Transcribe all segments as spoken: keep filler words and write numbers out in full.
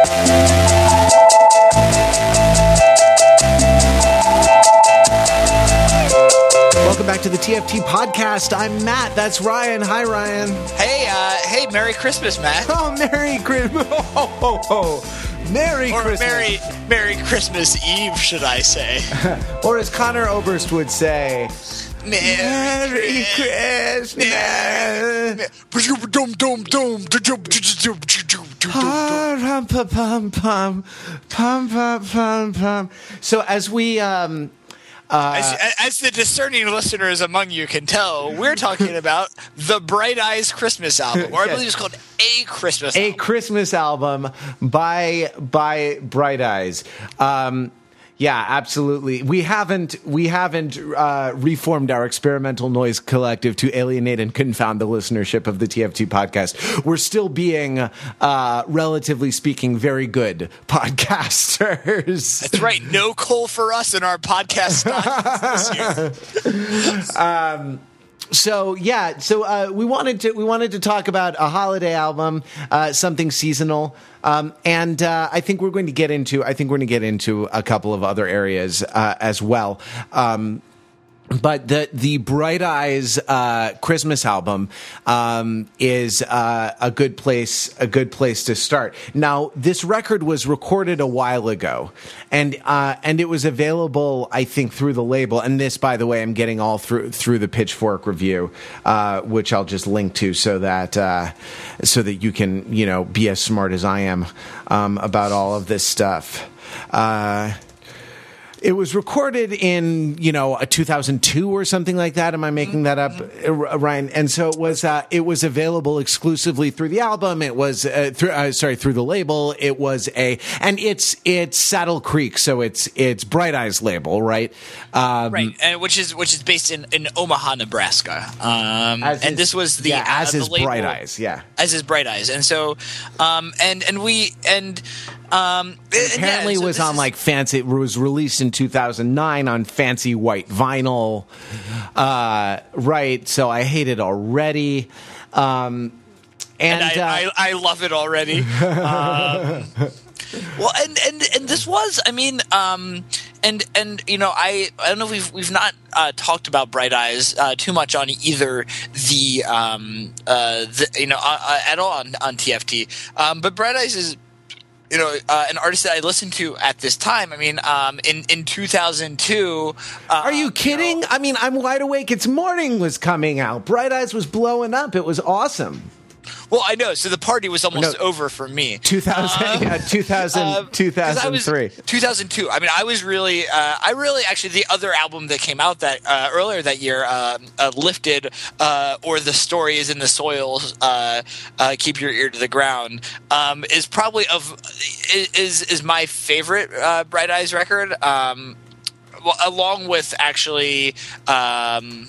Welcome back to the T F T podcast. I'm Matt. That's Ryan. Hi, Ryan. Hey, uh, hey, Merry Christmas, Matt. Oh, Merry Christmas. Oh, ho, ho. Merry or Christmas. Merry, Merry Christmas Eve, should I say. Or as Connor Oberst would say, Merry, Merry Christmas. Pum, pum, pum, pum, pum, pum, pum, pum. So as we... um. Uh, as, as the discerning listeners among you can tell, we're talking about the Bright Eyes Christmas album, or I believe it's called A Christmas A album. Christmas album by by Bright Eyes. Um, yeah, absolutely. We haven't we haven't uh, reformed our experimental noise collective to alienate and confound the listenership of the T F T podcast. We're still being, uh, relatively speaking, very good podcasters. That's right. No coal for us in our podcast this year. um, So yeah, so uh, we wanted to we wanted to talk about a holiday album, uh, something seasonal, um, and uh, I think we're going to get into I think we're going to get into a couple of other areas uh, as well. Um, But the the Bright Eyes uh, Christmas album um, is uh, a good place a good place to start. Now, this record was recorded a while ago, and uh, and it was available, I think, through the label. And this, by the way, I'm getting all through through the Pitchfork review, uh, which I'll just link to so that uh, so that you can you know be as smart as I am um, about all of this stuff. Uh, It was recorded in, you know, a two thousand two or something like that. Am I making that up, Ryan? And so it was. Uh, it was available exclusively through the album. It was uh, through, uh, sorry, through the label. It was a, and it's it's Saddle Creek, so it's it's Bright Eyes label, right? Um, right, and which is which is based in, in Omaha, Nebraska. Um, and is, this was the yeah, as uh, is the label, Bright Eyes, yeah, as is Bright Eyes, and so um, and and we and. Um, apparently yeah, so was on is, like fancy. It was released in two thousand nine on fancy white vinyl. Uh, right, so I hate it already. Um, and and I, uh, I, I love it already. um, well, and, and and this was, I mean, um, and and you know, I I don't know if we've we've not uh, talked about Bright Eyes uh, too much on either the um uh the, you know uh, at all on on T F T, um, but Bright Eyes is. You know, uh, an artist that I listened to at this time. I mean, um, in in two thousand two. Uh, Are you kidding? You know, I mean, I'm Wide Awake. It's Morning was coming out. Bright Eyes was blowing up. It was awesome. Well, I know. So the party was almost no, over for me. two thousand, um, yeah, two thousand, uh, two thousand three. two thousand two. I mean, I was really, uh, I really actually, the other album that came out that uh, earlier that year, uh, uh, Lifted, uh, or The Story is in the Soil, uh, uh, Keep Your Ear to the Ground, um, is probably of, is, is my favorite uh, Bright Eyes record, um, well, along with actually, um,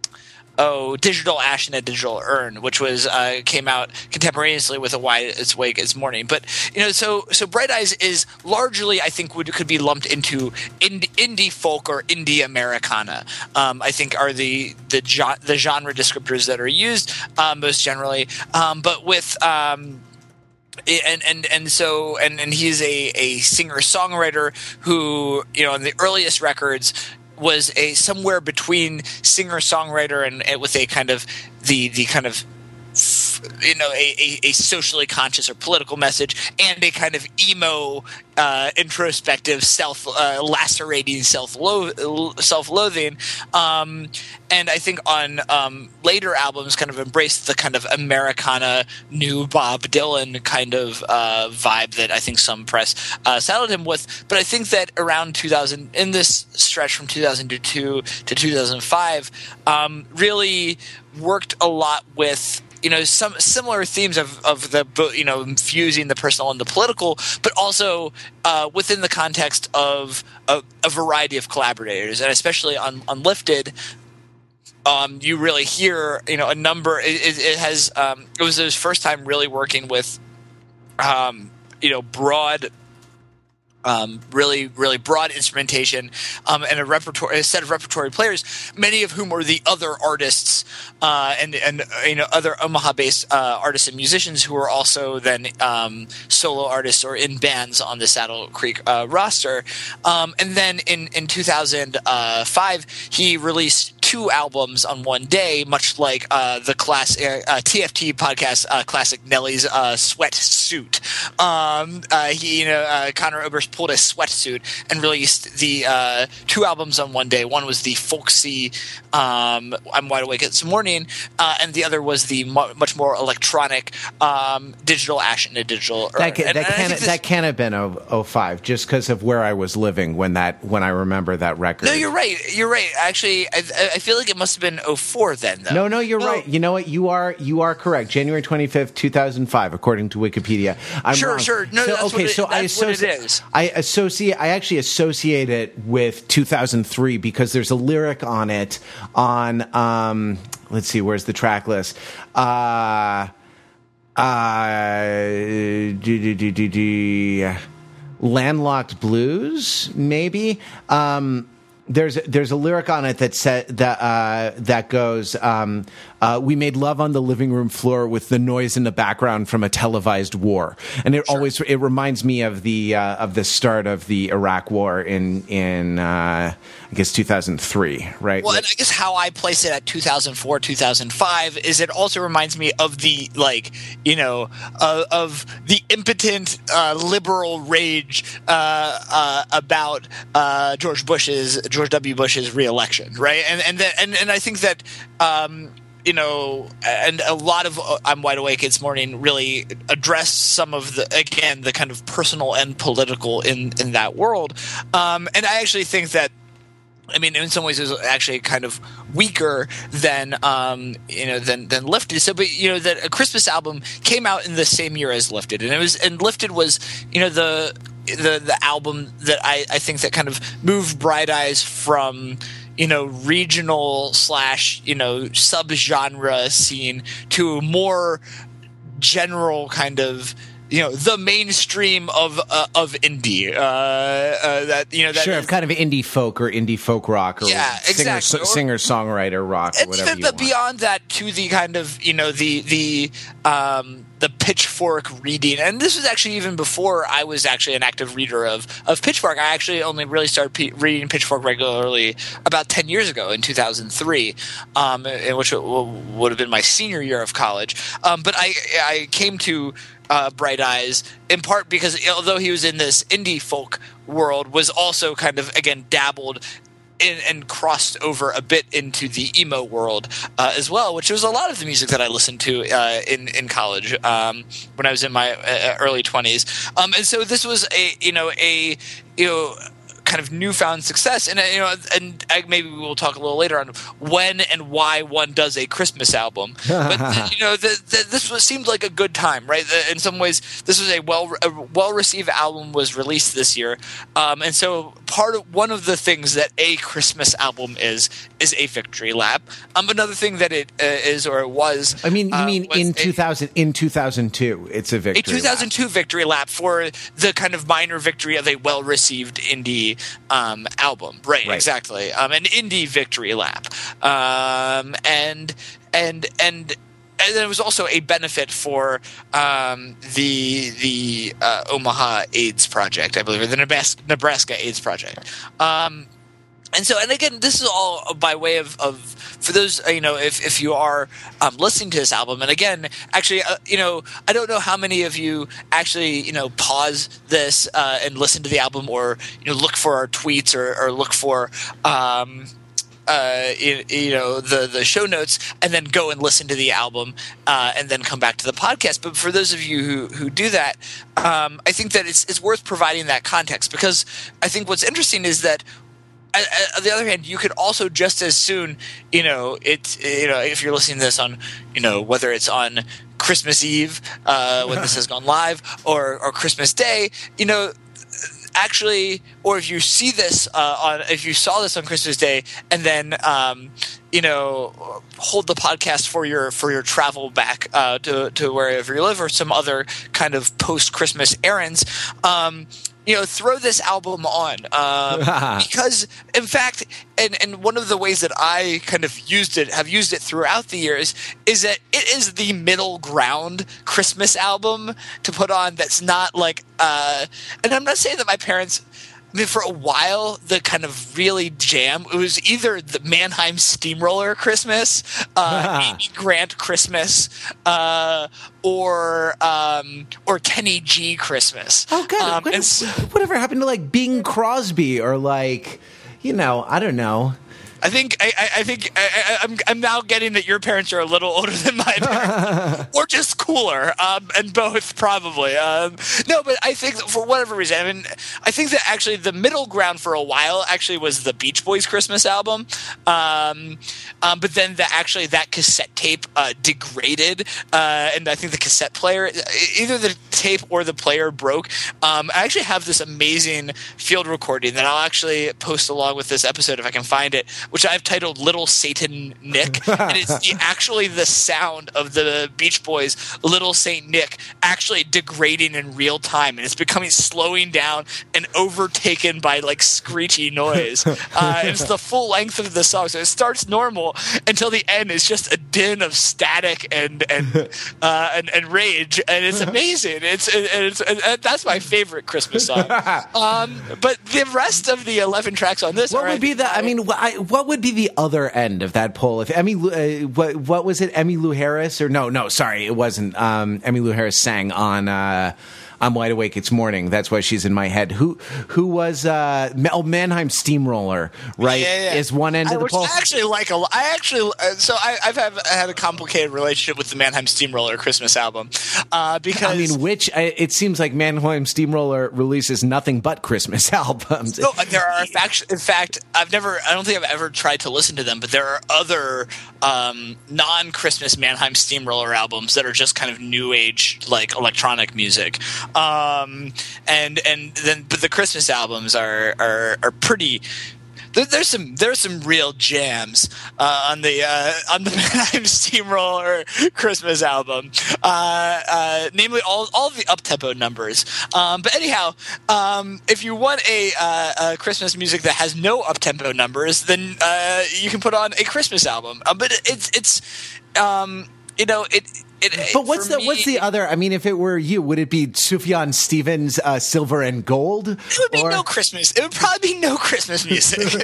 Oh, Digital Ash in a Digital Urn, which was uh, came out contemporaneously with A Wide Awake as Morning. But you know, so so Bright Eyes is largely, I think, would could be lumped into indie, indie folk or indie Americana. Um, I think are the the jo- the genre descriptors that are used um, most generally. Um, but with um, And and and so and and he's a a singer songwriter who, you know, in the earliest records was a somewhere between singer songwriter and, and with a kind of the the kind of you know a, a, a socially conscious or political message and a kind of emo uh, introspective self uh, lacerating self self loathing um, and I think on um, later albums kind of embraced the kind of Americana new Bob Dylan kind of uh, vibe that I think some press uh, saddled him with. But I think that around two thousand, in this stretch from two thousand two to two thousand five, um, really worked a lot with you know some similar themes of of the you know fusing the personal and the political, but also uh, within the context of a, a variety of collaborators, and especially on on Lifted. Um, you really hear, you know, a number. It, it, it has. Um, it was his first time really working with, um, you know, broad Um, really, really broad instrumentation, um, and a repertoire, a set of repertory players, many of whom were the other artists uh, and and you know other Omaha-based uh, artists and musicians who were also then um, solo artists or in bands on the Saddle Creek uh, roster. Um, and then in in two thousand five, he released two albums on one day, much like uh, the class uh, uh, T F T podcast uh, classic Nelly's uh, Sweatsuit. Um, uh, he, you know, uh, Conor Oberst pulled a sweatsuit and released the uh, two albums on one day. One was the folksy um, "I'm Wide Awake This Morning," uh, and the other was the mu- much more electronic um, "Digital Ash in a Digital." That can, and, that, and can, this, that can have been oh five, just because of where I was living when that when I remember that record. No, you're right. You're right. Actually, I, I feel like it must have been oh four then, though. No, no, you're no. right. You know what? You are you are correct. January twenty-fifth, two thousand five, according to Wikipedia. I'm sure, wrong. sure. No, so, that's okay, what it, so that's I associate, what it is. I associate. I actually associate it with two thousand three because there's a lyric on it on. Um, let's see, where's the track list? Uh, uh, do, do, do, do, do, Landlocked Blues, maybe. Um, There's there's a lyric on it that said that uh, that goes. Um, uh, we made love on the living room floor with the noise in the background from a televised war, and it Sure. always it reminds me of the uh, of the start of the Iraq War in in uh, I guess two thousand three, right? Well, and I guess how I place it at two thousand four, two thousand five is it also reminds me of the like you know uh, of the impotent uh, liberal rage uh, uh, about uh, George Bush's George W. Bush's reelection, right? And and the, and and I think that. Um, You know, and a lot of uh, I'm Wide Awake This Morning really addressed some of the, again, the kind of personal and political in, in that world. Um, and I actually think that, I mean, in some ways, it was actually kind of weaker than, um, you know, than, than Lifted. So, but, you know, that a Christmas album came out in the same year as Lifted. And it was, and Lifted was, you know, the, the, the album that I, I think that kind of moved Bright Eyes from, you know, regional slash, you know, sub-genre scene to a more general kind of, you know, the mainstream of uh, of indie. Uh, uh, that you know, that sure, is, kind of indie folk or indie folk rock or yeah, singer, exactly. singer songwriter rock or and whatever even you but want. beyond that, to the kind of you know the the um, the Pitchfork reading, and this was actually even before I was actually an active reader of of Pitchfork. I actually only really started p- reading Pitchfork regularly about ten years ago in two thousand three, um, in which it w- would have been my senior year of college. Um, but I I came to Uh, Bright Eyes, in part because although he was in this indie folk world, was also kind of again dabbled in, and crossed over a bit into the emo world uh, as well, which was a lot of the music that I listened to uh, in in college um, when I was in my uh, early twenties. Um, and so this was a you know a you know. kind of newfound success, and you know, and maybe we'll talk a little later on when and why one does a Christmas album. But you know, the, the, this was, seemed like a good time, right? In some ways, this was a well a well received album was released this year, um, and so part of one of the things that a Christmas album is is a victory lap. Um, another thing that it uh, is or it was. I mean, you uh, mean in two thousand in two thousand two, it's a victory. A two thousand two lap. victory lap for the kind of minor victory of a well received indie. Um, album, right, right? Exactly. Um, an indie victory lap, um, and and and. And it was also a benefit for um, the the uh, Omaha AIDS Project, I believe, or the Nebraska, Nebraska AIDS Project. Um, and so, and again, this is all by way of, of for those, you know, if, if you are um, listening to this album, and again, actually, uh, you know, I don't know how many of you actually, you know, pause this uh, and listen to the album, or you know, look for our tweets, or, or look for. Um, Uh, you, you know the the show notes, and then go and listen to the album, uh, and then come back to the podcast. But for those of you who who do that, um, I think that it's it's worth providing that context, because I think what's interesting is that. On the other hand, you could also just as soon, you know, it, you know, if you're listening to this on, you know, whether it's on Christmas Eve uh, when this has gone live, or or Christmas Day, you know, actually or if you see this uh, on, if you saw this on Christmas Day, and then um, you know, hold the podcast for your for your travel back uh, to to wherever you live, or some other kind of post Christmas errands. Um, You know, throw this album on um, because, in fact, and, and one of the ways that I kind of used it, have used it throughout the years, is that it is the middle ground Christmas album to put on. That's not like, uh, and I'm not saying that my parents. I mean, for a while, the kind of really jam, it was either the Mannheim Steamroller Christmas, uh, Amy Grant Christmas, uh, or um, or Kenny G Christmas. Oh, God. Um, what, and so, whatever happened to, like, Bing Crosby or, like, you know, I don't know. I think I, I think I, I, I'm I'm now getting that your parents are a little older than my parents, or just cooler, um, and both probably. Um, no, but I think for whatever reason, I mean, I think that actually the middle ground for a while actually was the Beach Boys Christmas album, um, um, but then that actually that cassette tape uh, degraded, uh, and I think the cassette player, either the tape or the player broke. Um, I actually have this amazing field recording that I'll actually post along with this episode if I can find it, which I've titled Little Satan Nick. And it's the, actually the sound of the Beach Boys' Little Saint Nick actually degrading in real time. And it's becoming slowing down and overtaken by like screechy noise. Uh, and it's the full length of the song. So it starts normal until the end is just a din of static and and uh, and, and rage. And it's amazing. It's, it's, it's that's my favorite Christmas song. Um, but the rest of the eleven tracks on this What are would be the, I mean, wh- I, what would be the other end of that poll? If Emmy, uh, what, what was it? Emmylou Harris, or no, no, sorry, it wasn't. Um, Emmylou Harris sang on uh, "I'm Wide Awake, It's Morning." That's why she's in my head. Who, who was? Uh, oh, Mannheim Steamroller, right? Yeah, yeah. Is one end I, of the which poll. I actually like a lot. I actually, uh, so I, I've have, I had a complicated relationship with the Mannheim Steamroller Christmas album uh, because I mean, which I, it seems like Mannheim Steamroller releases nothing but Christmas albums. No, there are in fact, in fact, I've never, I don't think I've ever tried to listen to them, but there are other um, non-Christmas Mannheim Steamroller albums that are just kind of new age, like electronic music, um, and and then but the Christmas albums are are, are pretty. There, there's some there's some real jams uh, on the uh, on the Mannheim Steamroller Christmas album, uh, uh, namely all all of the up-tempo numbers. Um, but anyhow, um, if you want a, uh, a Christmas music that has no up-tempo numbers, then uh, you can put on a Christmas album. Uh, but it's it's um, you know it. It, but what's the me, what's the other? I mean, if it were you, would it be Sufjan Stevens' uh, "Silver and Gold"? It would be or? no Christmas. It would probably be no Christmas music.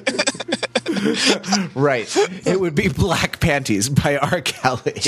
Right. It would be "Black Panties" by R. Kelly.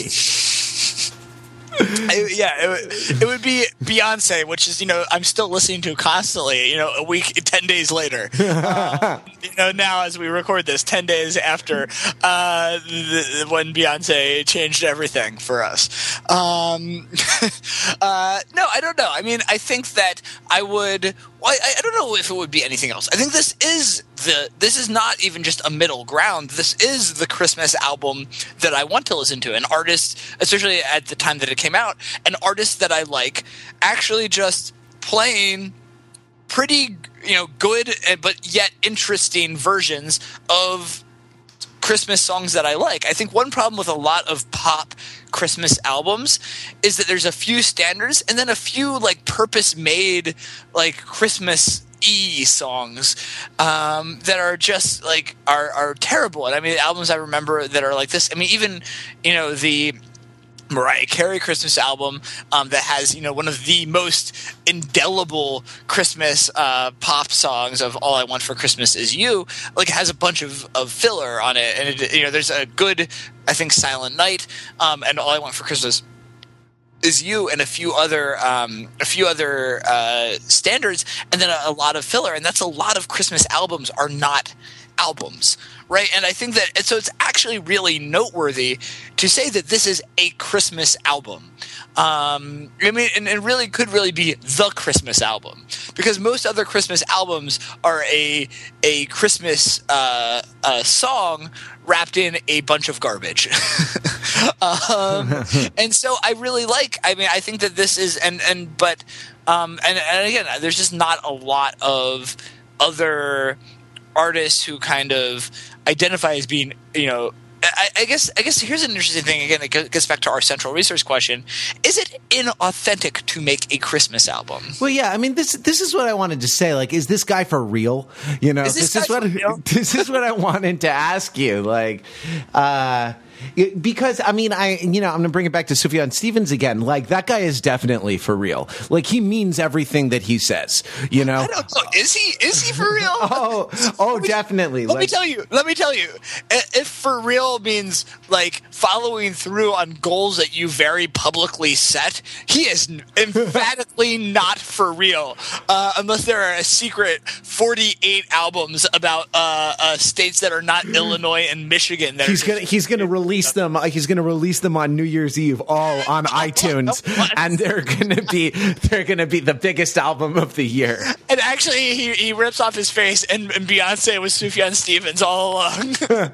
I, yeah, it would, it would be Beyonce, which is, you know, I'm still listening to constantly, you know, a week, ten days later. Uh, you know, now as we record this, ten days after uh, the, when Beyonce changed everything for us. Um, uh, no, I don't know. I mean, I think that I would. Well, I, I don't know if it would be anything else. I think this is the. This is not even just a middle ground. This is the Christmas album that I want to listen to. An artist, especially at the time that it came out, an artist that I like, actually just playing pretty, you know, good but yet interesting versions of Christmas songs that I like. I think one problem with a lot of pop Christmas albums is that there's a few standards and then a few like purpose-made like Christmas E songs um, that are just like are are terrible. And I mean, albums I remember that are like this. I mean, even you know the Mariah Carey Christmas album um, that has, you know, one of the most indelible Christmas uh, pop songs of "All I Want for Christmas Is You," like it has a bunch of, of filler on it, and it, you know, there's a good, I think, "Silent Night" um, and "All I Want for Christmas Is You" and a few other um, a few other uh, standards, and then a, a lot of filler, and that's a lot of Christmas albums are not albums. Right, and I think that and so it's actually really noteworthy to say that this is a Christmas album. Um, I mean, and it really could really be the Christmas album because most other Christmas albums are a a Christmas uh, uh, song wrapped in a bunch of garbage. um, and so I really like. I mean, I think that this is and and but um, and, and again, there's just not a lot of. other artists who kind of identify as being, you know, I, I guess I guess here's an interesting thing. Again, it gets back to our central research question: is it inauthentic to make a Christmas album? Well, yeah. I mean, this this is what I wanted to say. Like, is this guy for real? You know, Is this this is guy what for real? this is what I wanted to ask you. Like, uh, it- because I mean, I you know, I'm gonna bring it back to Sufjan Stevens again. Like, that guy is definitely for real. Like, he means everything that he says. You know. I don't know. Is he? Is he for real? Oh, oh, Let me- definitely. Let me Like, tell you. Let me tell you. i- If for real means like following through on goals that you very publicly set, he is n- emphatically not for real. Uh, unless there are a secret forty-eight albums about uh, uh, states that are not Illinois and Michigan. That He's are gonna just- he's gonna release them. uh, He's gonna release them on New Year's Eve, all on iTunes, What? and they're gonna be they're gonna be the biggest album of the year. And actually, he, he rips off his face, and, and Beyonce was Sufjan Stevens all along.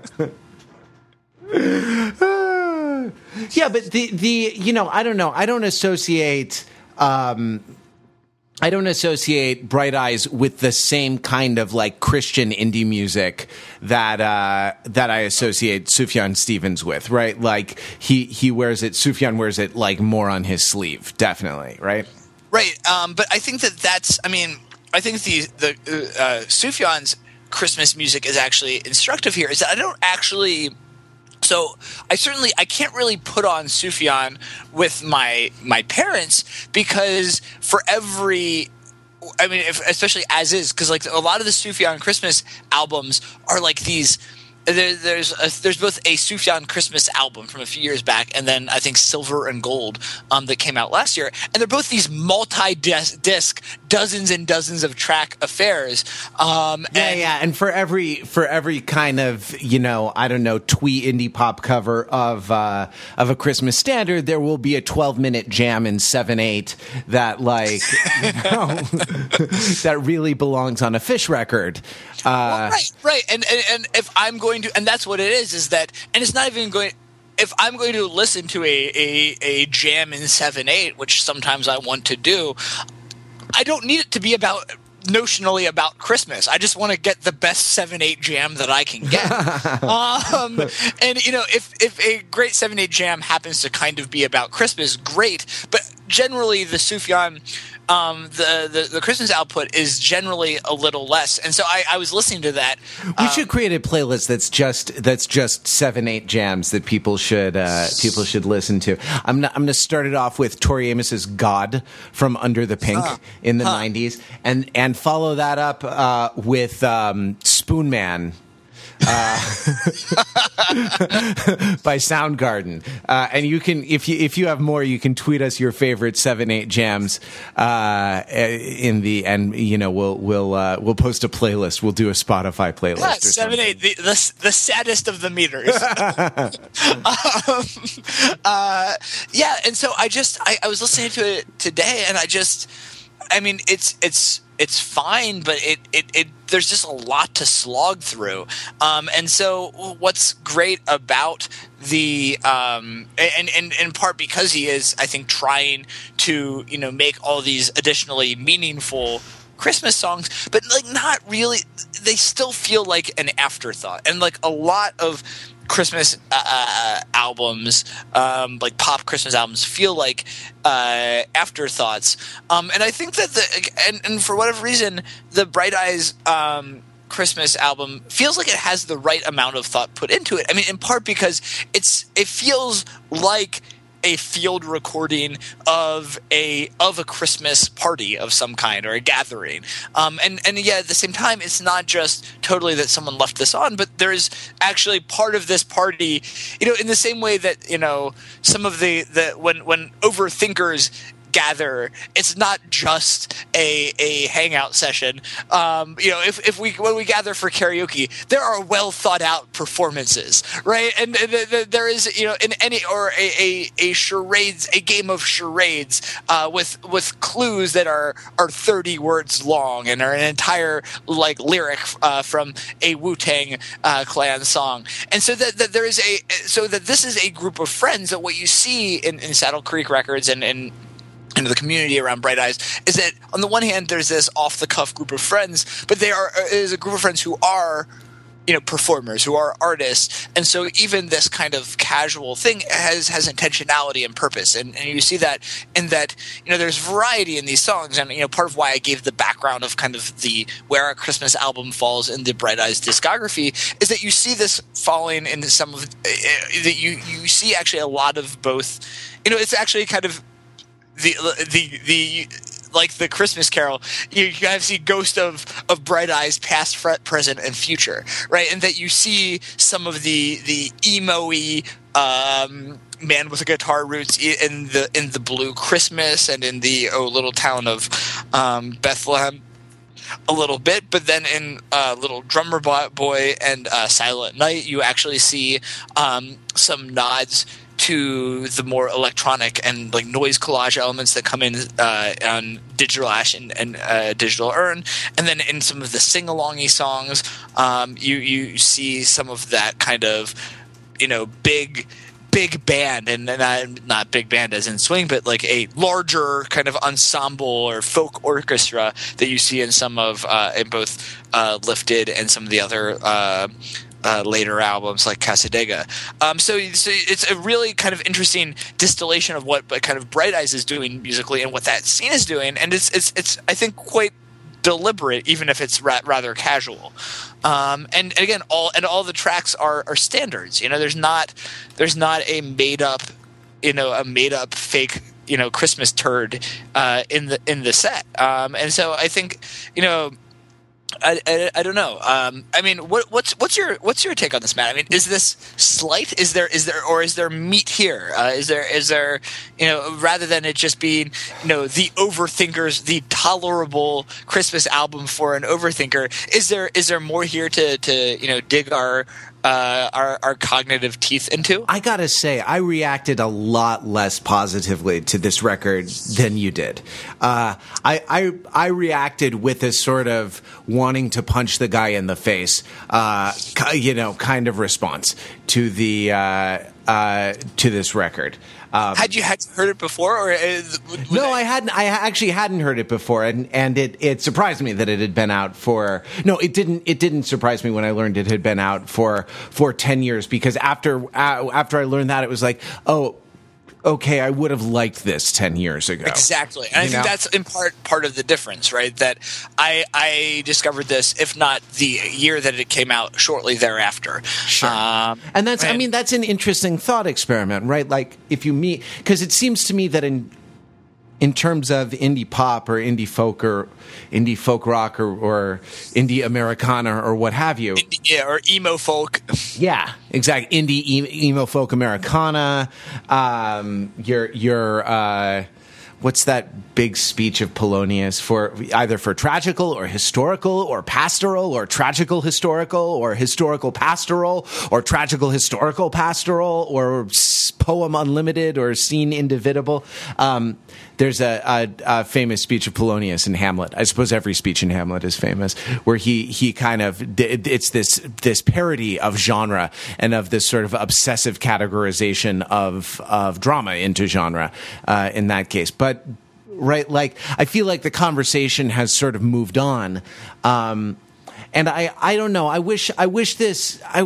Yeah, but the the you know I don't know I don't associate um, I don't associate Bright Eyes with the same kind of like Christian indie music that uh, that I associate Sufjan Stevens with, right? Like he he wears it, Sufjan wears it like more on his sleeve, definitely, right? Right, um, but I think that that's. I mean, I think the the uh, Sufjan's Christmas music is actually instructive here. Is that I don't actually. So I certainly I can't really put on Sufjan with my my parents because for every. I mean, if, especially as is, because like a lot of the Sufjan Christmas albums are like these. There, there's a, there's both a Sufjan Christmas album from a few years back, and then I think Silver and Gold um, that came out last year, and they're both these multi-disc, dozens and dozens of track affairs. Um, Yeah, and, yeah, and for every for every kind of you know I don't know twee indie pop cover of uh, of a Christmas standard, there will be a twelve minute jam in seven eight that like you know, that really belongs on a Fish record. Uh, right, right, and, and and if I'm going to, and that's what it is, is that, and it's not even going. If I'm going to listen to a a, a jam in seven eight, which sometimes I want to do, I don't need it to be about notionally about Christmas. I just want to get the best seven eight jam that I can get. um, and you know, if if a great seven eight jam happens to kind of be about Christmas, great. But generally, the Sufjan. Um, the, the the Christmas output is generally a little less, and so I, I was listening to that. we um, should create a playlist that's just that's just seven eight jams that people should uh, people should listen to. I'm not, I'm going to start it off with Tori Amos's "God" from Under the Pink Huh. in the Huh. nineties, and and follow that up uh, with um, "Spoon Man." uh, by Soundgarden, uh, and you can if you if you have more, you can tweet us your favorite seven eight jams uh, in the and you know we'll we'll uh, we'll post a playlist. We'll do a Spotify playlist. Yeah, or seven something. eight, the, the the saddest of the meters. um, uh, yeah, and so I just I, I was listening to it today, and I just I mean it's it's it's fine, but it it, it there's just a lot to slog through. Um, and so what's great about the um, and, and in part because he is, I think, trying to you know make all these additionally meaningful Christmas songs, but like not really. They still feel like an afterthought, and like a lot of Christmas uh, albums, um, like pop Christmas albums, feel like uh, afterthoughts. Um, and I think that the and, and for whatever reason, the Bright Eyes um, Christmas album feels like it has the right amount of thought put into it. I mean, in part because it's it feels like a field recording of a of a Christmas party of some kind or a gathering, um, and and yeah, at the same time, it's not just totally that someone left this on, but there is actually part of this party, you know, in the same way that you know some of the the when when overthinkers gather, it's not just a a hangout session. Um, you know, if, if we when we gather for karaoke, there are well thought out performances, right? And, and th- th- there is, you know, in any or a, a, a charades, a game of charades uh, with with clues that are are thirty words long and are an entire like lyric uh, from a Wu-Tang uh, Clan song, and so that, that there is a so that this is a group of friends that what you see in, in Saddle Creek Records and and into the community around Bright Eyes, is that on the one hand there's this off the cuff group of friends, but they are is a group of friends who are, you know, performers, who are artists, and so even this kind of casual thing has has intentionality and purpose, and, and you see that in that, you know, there's variety in these songs, and you know, part of why I gave the background of kind of the where a Christmas album falls in the Bright Eyes discography is that you see this falling into some of uh, that you you see actually a lot of both, you know, it's actually kind of the the the like the Christmas Carol, you kind of see ghost of of Bright Eyes, past, present, and future, right? And that you see some of the the emo-y um, man with a guitar roots in the in the Blue Christmas and in the Oh Little Town of um, Bethlehem a little bit, but then in uh, Little Drummer Boy and uh, Silent Night, you actually see um, some nods to the more electronic and like noise collage elements that come in uh, on Digital Ash and, and uh, Digital Urn, and then in some of the sing-alongy songs, um, you you see some of that kind of, you know, big big band, and, and not, not big band as in swing, but like a larger kind of ensemble or folk orchestra that you see in some of uh, in both uh, Lifted and some of the other Uh, Uh, later albums like Casadega. Um, so, so it's a really kind of interesting distillation of what kind of Bright Eyes is doing musically and what that scene is doing, and it's it's it's I think quite deliberate, even if it's ra- rather casual. Um, and, and again, all and all the tracks are, are standards. You know, there's not there's not a made up, you know, a made up fake, you know, Christmas turd uh, in the in the set. Um, and so I think, you know. I, I, I don't know. Um, I mean, what, what's what's your what's your take on this, Matt? I mean, is this slight? Is there is there or is there meat here? Uh, is there is there you know, rather than it just being, you know, the overthinkers, the tolerable Christmas album for an overthinker? Is there is there more here to to you know dig our Uh, our, our cognitive teeth into? I gotta say, I reacted a lot less positively to this record than you did. Uh, I, I I reacted with a sort of wanting to punch the guy in the face, uh, you know, kind of response to the uh, uh, to this record. Um, had you had heard it before, or uh, no? I hadn't. I actually hadn't heard it before, and and it, it surprised me that it had been out for. No, it didn't. It didn't surprise me when I learned it had been out for for ten years. Because after uh, after I learned that, it was like, oh, okay, I would have liked this ten years ago. Exactly, and you I think know? that's in part part of the difference, right? That I I discovered this, if not the year that it came out, shortly thereafter. Sure, um, and that's and, I mean that's an interesting thought experiment, right? Like if you meet, because it seems to me that in in terms of indie pop or indie folk or indie folk rock or, or indie Americana or what have you. Indie, yeah, or emo folk. Yeah, exactly. Indie e- emo folk Americana. Um, your your uh, what's that big speech of Polonius for either for tragical or historical or pastoral or tragical historical or historical pastoral or tragical historical pastoral or poem unlimited or scene indivisible. Um, There's a, a, a famous speech of Polonius in Hamlet. I suppose every speech in Hamlet is famous, where he he kind of it's this this parody of genre and of this sort of obsessive categorization of of drama into genre uh, in that case. But right, like I feel like the conversation has sort of moved on. Um, And I, I don't know. I wish I wish this. I,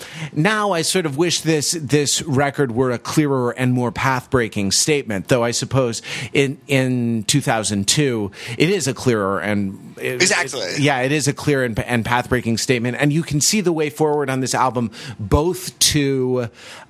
now I sort of wish this this record were a clearer and more path breaking statement. Though I suppose in in two thousand two it is a clearer and it, exactly it, yeah it is a clear and, and path breaking statement. And you can see the way forward on this album, both to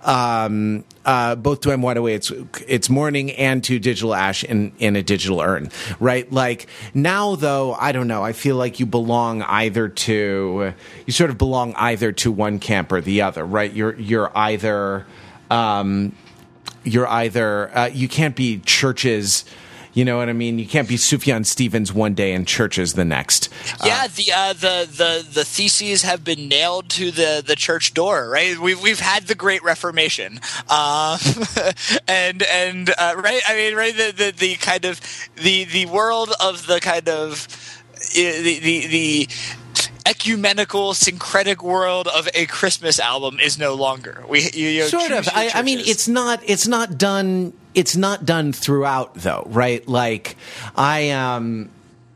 um, uh, both to I'm Wide Away It's It's Morning and to Digital Ash in in a Digital Urn. Right. Like now though, I don't know. I feel like you belong either to To, you sort of belong either to one camp or the other, right? You're you're either um, you're either uh, you can't be Churches, you know what I mean? You can't be Sufjan Stevens one day and Churches the next. Yeah, uh, the uh, the the the theses have been nailed to the, the church door, right? We've we've had the Great Reformation, uh, and and uh, right. I mean, right. The, the the kind of the the world of the kind of the the the ecumenical, syncretic world of a Christmas album is no longer. We you, you know, sort of. I, I mean, it's not. It's not done. it's not done throughout, though, right? Like, I um.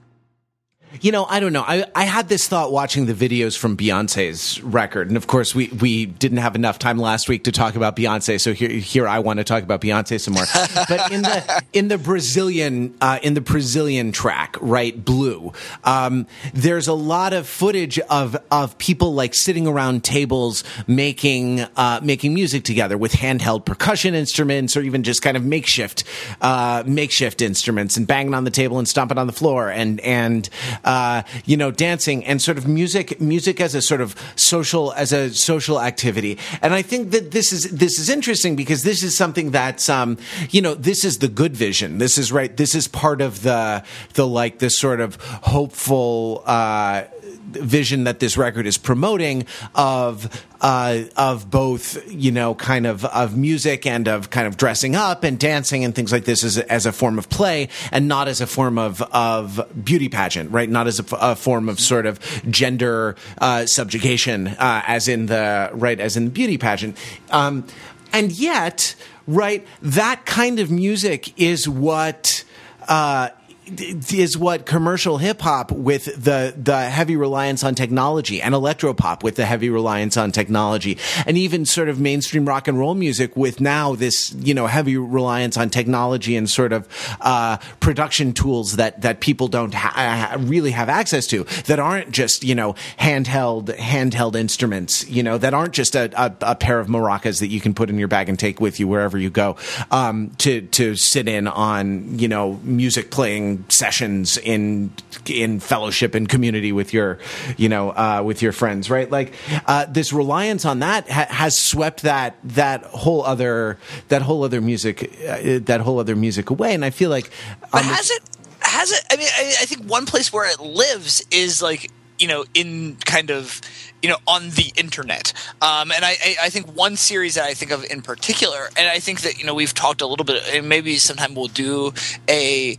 You know, I don't know. I, I had this thought watching the videos from Beyonce's record. And of course, we, we didn't have enough time last week to talk about Beyonce. So here, here I want to talk about Beyonce some more. But in the, in the Brazilian, uh, in the Brazilian track, right, Blue, um, there's a lot of footage of, of people like sitting around tables making, uh, making music together with handheld percussion instruments or even just kind of makeshift, uh, makeshift instruments and banging on the table and stomping on the floor and, and, Uh, you know, dancing and sort of music, music as a sort of social, as a social activity. And I think that this is, this is interesting because this is something that's, um, you know, this is the good vision. This is right. This is part of the, the like this sort of hopeful, uh, vision that this record is promoting of uh, of both, you know, kind of of music and of kind of dressing up and dancing and things like this as a, as a form of play and not as a form of of beauty pageant, right? Not as a, a form of sort of gender uh, subjugation, uh, as in the right as in the beauty pageant, um, and yet, right, that kind of music is what. Uh, is what commercial hip hop with the the heavy reliance on technology and electropop with the heavy reliance on technology and even sort of mainstream rock and roll music with now this, you know, heavy reliance on technology and sort of uh, production tools that that people don't ha- really have access to, that aren't just, you know, handheld handheld instruments, you know, that aren't just a, a, a pair of maracas that you can put in your bag and take with you wherever you go, um, to to sit in on, you know, music playing sessions in in fellowship and community with your, you know, uh, with your friends, right? Like uh, this reliance on that ha- has swept that that whole other that whole other music uh, that whole other music away, and I feel like. But has it? Has it? I mean, I, I think one place where it lives is like, you know, in kind of, you know, on the internet. Um, and I, I think one series that I think of in particular, and I think that, you know, we've talked a little bit, and maybe sometime we'll do a,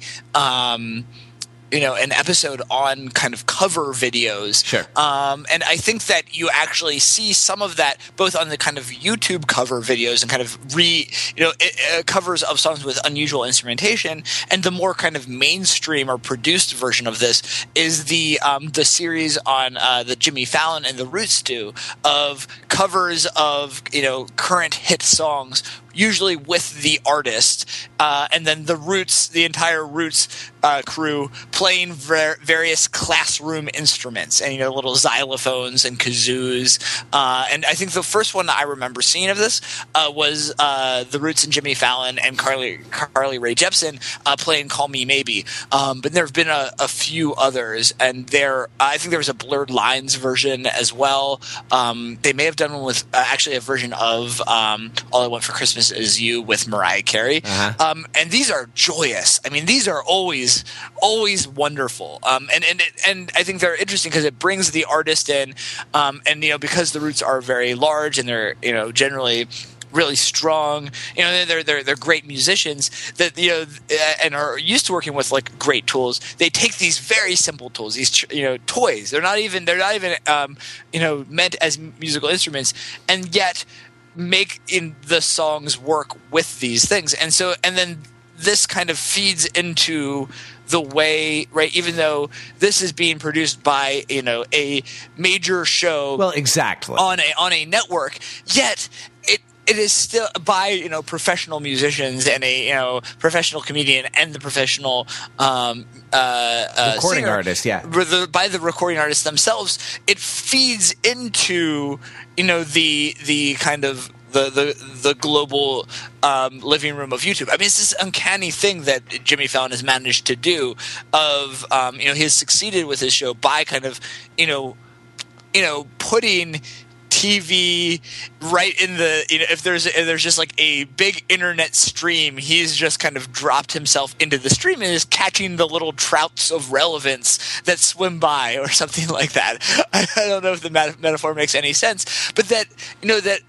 um, you know, an episode on kind of cover videos. Sure. Um, and I think that you actually see some of that both on the kind of YouTube cover videos and kind of re, you know, uh, covers of songs with unusual instrumentation. And the more kind of mainstream or produced version of this is the um, the series on uh, the Jimmy Fallon and the Roots do of covers of, you know, current hit songs, usually with the artist, uh, and then the Roots, the entire Roots uh, crew playing ver- various classroom instruments, and, you know, little xylophones and kazoos. Uh, and I think the first one I remember seeing of this uh, was uh, the Roots and Jimmy Fallon and Carly Carly Rae Jepsen uh, playing "Call Me Maybe." Um, but there have been a, a few others, and there I think there was a Blurred Lines version as well. Um, they may have done one with uh, actually a version of um, "All I Want for Christmas Is You" with Mariah Carey. Uh-huh. Um, and these are joyous. I mean, these are always, always wonderful. Um, and, and, it, and I think they're interesting because it brings the artist in. Um, and, you know, because the Roots are very large and they're, you know, generally really strong, you know, they're, they're, they're great musicians that, you know, and are used to working with like great tools. They take these very simple tools, these, you know, toys. They're not even, they're not even, um, you know, meant as musical instruments, and yet make in the songs work with these things. And so, and then this kind of feeds into the way, right, even though this is being produced by, you know, a major show, well, exactly, on a on a network, yet it it is still by, you know, professional musicians and a, you know, professional comedian and the professional um, uh, uh, recording singer, artist, yeah, the, by the recording artists themselves. It feeds into, you know, the the kind of the the the global um, living room of YouTube. I mean, it's this uncanny thing that Jimmy Fallon has managed to do. Of um, you know, he has succeeded with his show by kind of, you know, you know, putting T V right in the, you know, if there's if there's just like a big internet stream, he's just kind of dropped himself into the stream and is catching the little trouts of relevance that swim by or something like that. I, I don't know if the met- metaphor makes any sense, but that, you know, that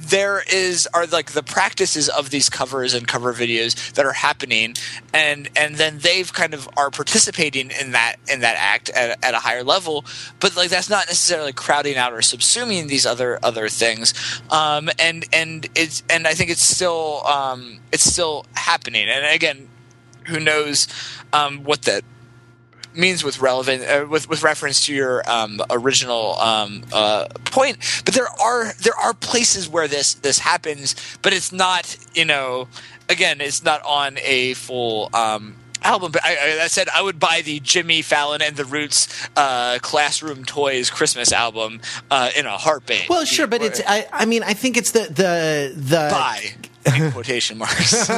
there is are like the practices of these covers and cover videos that are happening, and and then they've kind of are participating in that in that act at, at a higher level, but like that's not necessarily crowding out or subsuming these other other things, um, and and it's and I think it's still um, it's still happening, and again, who knows um, what that means with relevant uh, with with reference to your um, original um, uh, point, but there are there are places where this this happens, but it's not, you know, again, it's not on a full um, album. But I, I said I would buy the Jimmy Fallon and the Roots uh, Classroom Toys Christmas album uh, in a heartbeat. Well, sure, but it's I, I mean I think it's the the the buy. In quotation marks.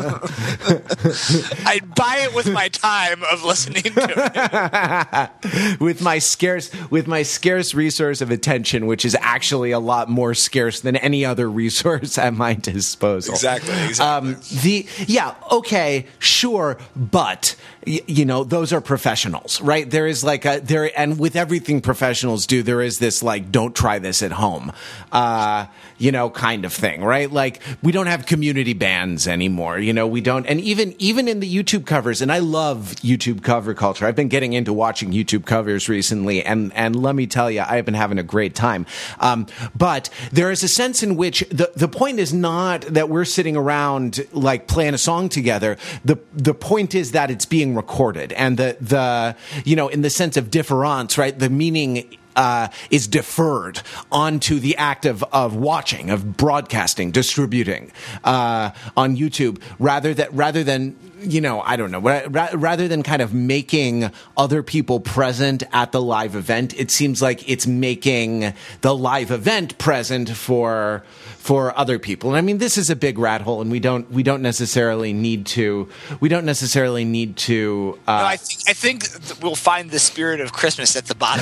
I'd buy it with my time of listening to it. with my scarce with my scarce resource of attention, which is actually a lot more scarce than any other resource at my disposal. Exactly. Exactly. Um, the yeah, okay, sure, but y- you know, those are professionals, right? There is like a there, and with everything professionals do, there is this like, don't try this at home, uh, you know, kind of thing, right? Like, we don't have community bands anymore, you know, we don't, and even even in the YouTube covers, and I love YouTube cover culture. I've been getting into watching YouTube covers recently, and and let me tell you, I've been having a great time. Um, but there is a sense in which the the point is not that we're sitting around like playing a song together. The the point is that it's being recorded, and the the you know, in the sense of difference, right? The meaning Uh, is deferred onto the act of, of watching, of broadcasting, distributing uh, on YouTube, rather that rather than, you know, I don't know, ra- rather than kind of making other people present at the live event. It seems like it's making the live event present for for other people. And I mean, this is a big rat hole, and we don't we don't necessarily need to we don't necessarily need to. Uh, no, I think I think we'll find the spirit of Christmas at the bottom.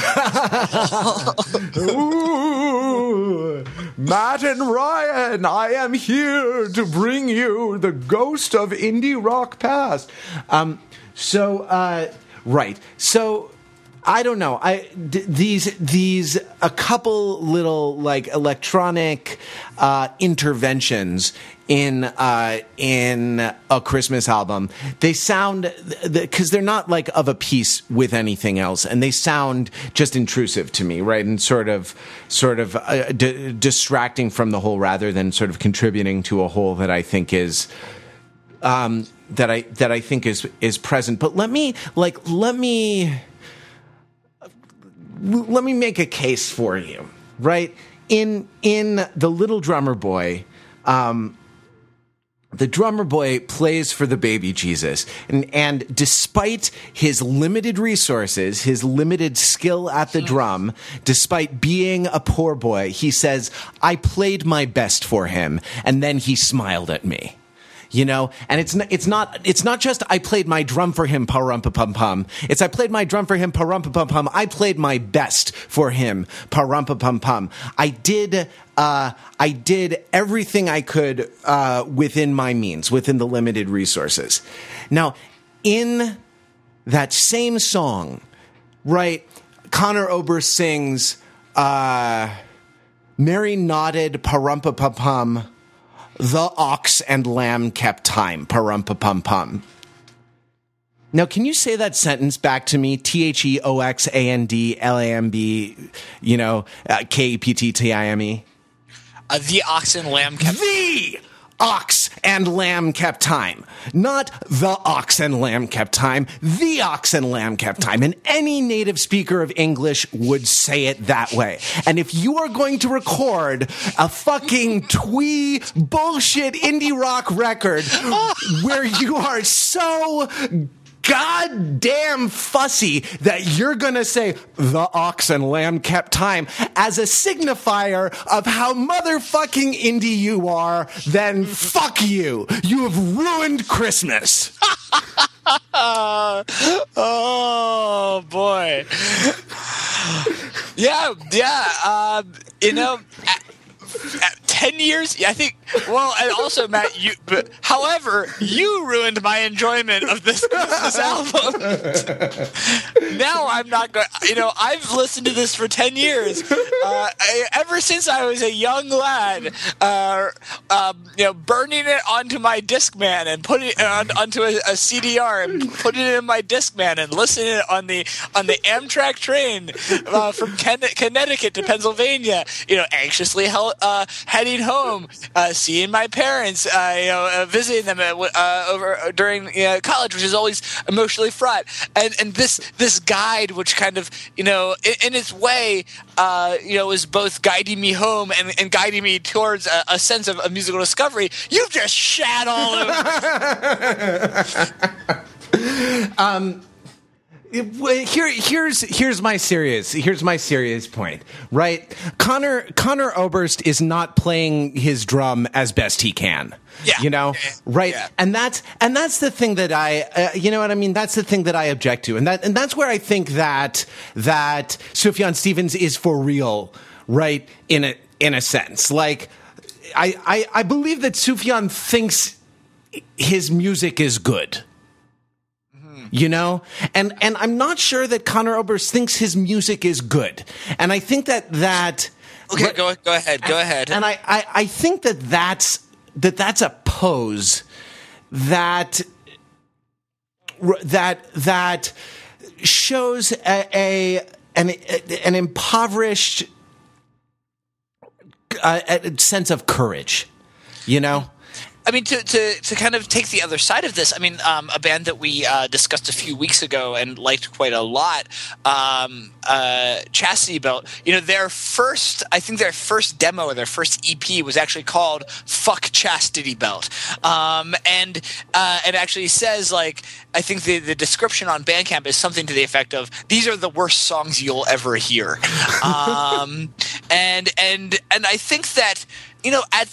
Ooh, Matt and Ryan, I am here to bring you the ghost of indie rock past. Um, so, uh, right. So, I don't know. I d- these these a couple little like electronic uh, interventions in uh, in a Christmas album. They sound because they're not like of a piece with anything else, and they sound just intrusive to me, right? And sort of sort of uh, d- distracting from the whole, rather than sort of contributing to a whole that I think is. Um, that I that I think is is present. But let me like let me. Let me make a case for you, right? In in The Little Drummer Boy, um, the drummer boy plays for the baby Jesus. And, and despite his limited resources, his limited skill at the drum, despite being a poor boy, he says, I played my best for him, and then he smiled at me. You know, and it's not, it's not, it's not just I played my drum for him, pa-rum-pa-pum-pum. It's I played my drum for him, pa-rum-pa-pum-pum. I played my best for him, pa-rum-pa-pum-pum. I did, uh, I did everything I could, uh, within my means, within the limited resources. Now, in that same song, right, Conor Oberst sings, uh, Mary nodded, pa-rum-pa-pum-pum. The ox and lamb kept time, pa-rum-pa-pum-pum. Now, can you say that sentence back to me? T H E O X A N D L A M B, you know, uh, K E P T T I M E? Uh, the ox and lamb kept The ox and lamb kept time. Not the ox and lamb kept time. The ox and lamb kept time. And any native speaker of English would say it that way. And if you are going to record a fucking twee bullshit indie rock record where you are so goddamn fussy that you're gonna say the ox and lamb kept time as a signifier of how motherfucking indie you are, then fuck you. You have ruined Christmas. Oh boy. Yeah, yeah. Um, you know, at, at ten years. Yeah, I think. Well, and also Matt, you. But however, you ruined my enjoyment of this, this album. Now I'm not going. You know, I've listened to this for ten years. Uh, I, ever since I was a young lad, uh, um, you know, burning it onto my Discman and putting it on, onto a, a C D R and putting it in my Discman and listening on the on the Amtrak train uh, from Ken- Connecticut to Pennsylvania. You know, anxiously hel- uh, heading home, uh, seeing my parents, uh, you know, uh, visiting them uh, uh, over uh, during you know, college, which is always emotionally fraught. And and this this guide, which kind of you know, in, in its way, uh, you know, is both guiding me home and, and guiding me towards a, a sense of a musical discovery. You've just shat all over. um. Here, here's here's my serious here's my serious point, right? Conor Conor Oberst is not playing his drum as best he can. Yeah. You know, right? Yeah. And that's and that's the thing that I, uh, you know what I mean? That's the thing that I object to, and that and that's where I think that that Sufjan Stevens is for real, right? In a in a sense, like I I, I believe that Sufjan thinks his music is good. You know, and and I'm not sure that Conor Oberst thinks his music is good, and I think that that okay, go go ahead, go ahead, and I, I, I think that that's that that's a pose that that that shows a, a an an impoverished uh, a sense of courage, you know. I mean, to, to, to kind of take the other side of this, I mean, um, a band that we uh, discussed a few weeks ago and liked quite a lot, um, uh, Chastity Belt, you know, their first, I think their first demo, their first E P was actually called Fuck Chastity Belt. Um, and uh, it actually says, like, I think the, the description on Bandcamp is something to the effect of, these are the worst songs you'll ever hear. um, and, and, and I think that, you know, at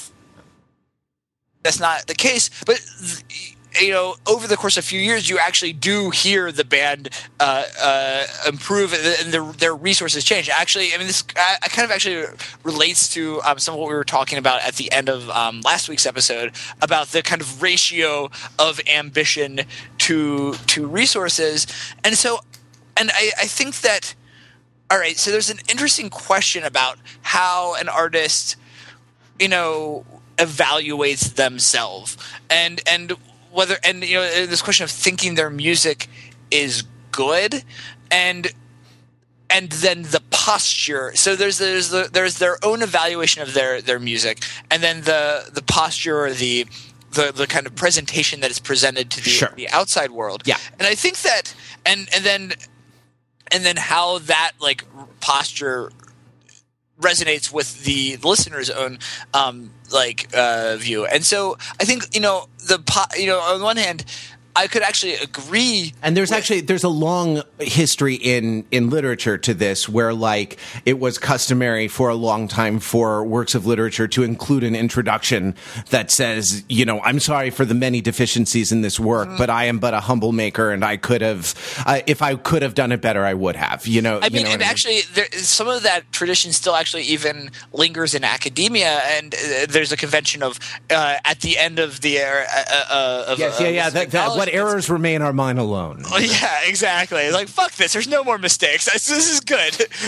that's not the case, but you know, over the course of a few years, you actually do hear the band uh, uh, improve and their, their resources change. Actually, I mean, this I, I kind of actually relates to um, some of what we were talking about at the end of um, last week's episode about the kind of ratio of ambition to to resources, and so, and I, I think that, all right, so there's an interesting question about how an artist, you know, evaluates themselves and and whether and you know this question of thinking their music is good and and then the posture, so there's there's the, there's their own evaluation of their their music and then the the posture or the the the kind of presentation that is presented to the, sure. the outside world. Yeah. And I think that and and then and then how that like posture resonates with the listener's own um, like uh, view, and so I think you know the po- you know on one hand, I could actually agree. And there's with- actually there's a long history in in literature to this, where like it was customary for a long time for works of literature to include an introduction that says, you know, I'm sorry for the many deficiencies in this work, mm. but I am but a humble maker, and I could have, uh, if I could have done it better, I would have. You know, I mean, you know and I mean? actually, there, some of that tradition still actually even lingers in academia, and uh, there's a convention of uh, at the end of the era. Uh, uh, of, yes, uh, yeah, yeah. That, that, what errors remain are mine alone. Oh, yeah, exactly. Like, fuck this. There's no more mistakes. This is good.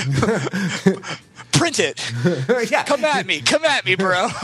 Print it. Yeah. Come at me. Come at me, bro. Um,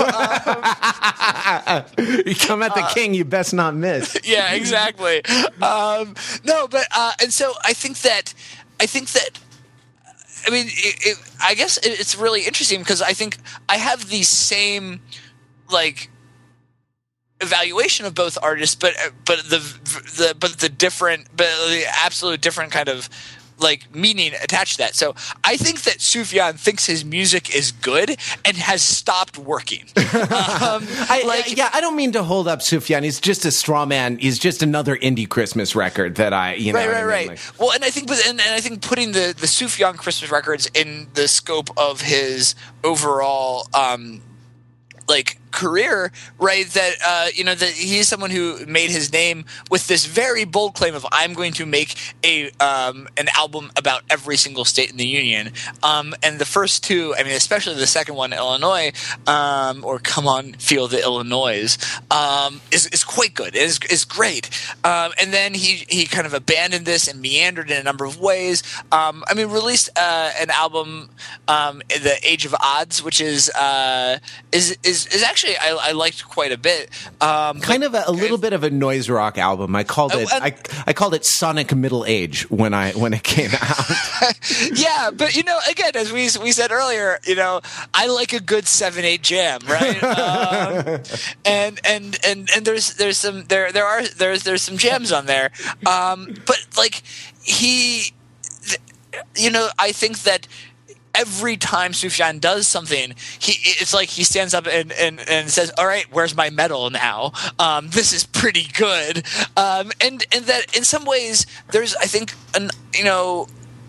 you come at the uh, king, you best not miss. Yeah, exactly. Um, no, but uh, and so I think that I think that. I mean, it, it, I guess it, it's really interesting because I think I have the same like. evaluation of both artists, but but the the but the different, but the absolute different kind of like meaning attached to that. So I think that Sufjan thinks his music is good and has stopped working. Um, I, like, yeah, I don't mean to hold up Sufjan. He's just a straw man. He's just another indie Christmas record that I, you know, right, right, I mean, right. like, well, and I think, and, and I think putting the the Sufjan Christmas records in the scope of his overall, um, like. career, right? That uh, you know that he's someone who made his name with this very bold claim of I'm going to make a um, an album about every single state in the union. Um, and the first two, I mean, especially the second one, Illinois, um, or Come On, Feel the Illinois, um, is is quite good. Is is great. Um, and then he he kind of abandoned this and meandered in a number of ways. Um, I mean, released uh, an album, um, The Age of Odds, which is uh, is is is actually I, I liked quite a bit. Um, kind of a, a little bit of a noise rock album. I called it. Uh, I, I called it Sonic Middle Age when I when it came out. Yeah, but you know, again, as we we said earlier, you know, I like a good seven eight jam, right? um, and and and and there's there's some there there are there's there's some jams on there, um, but like he, you know, I think that every time Sufjan does something, he it's like he stands up and, and, and says, all right, where's my medal now? Um, this is pretty good. Um, and, and that in some ways there's, I think, an, you know,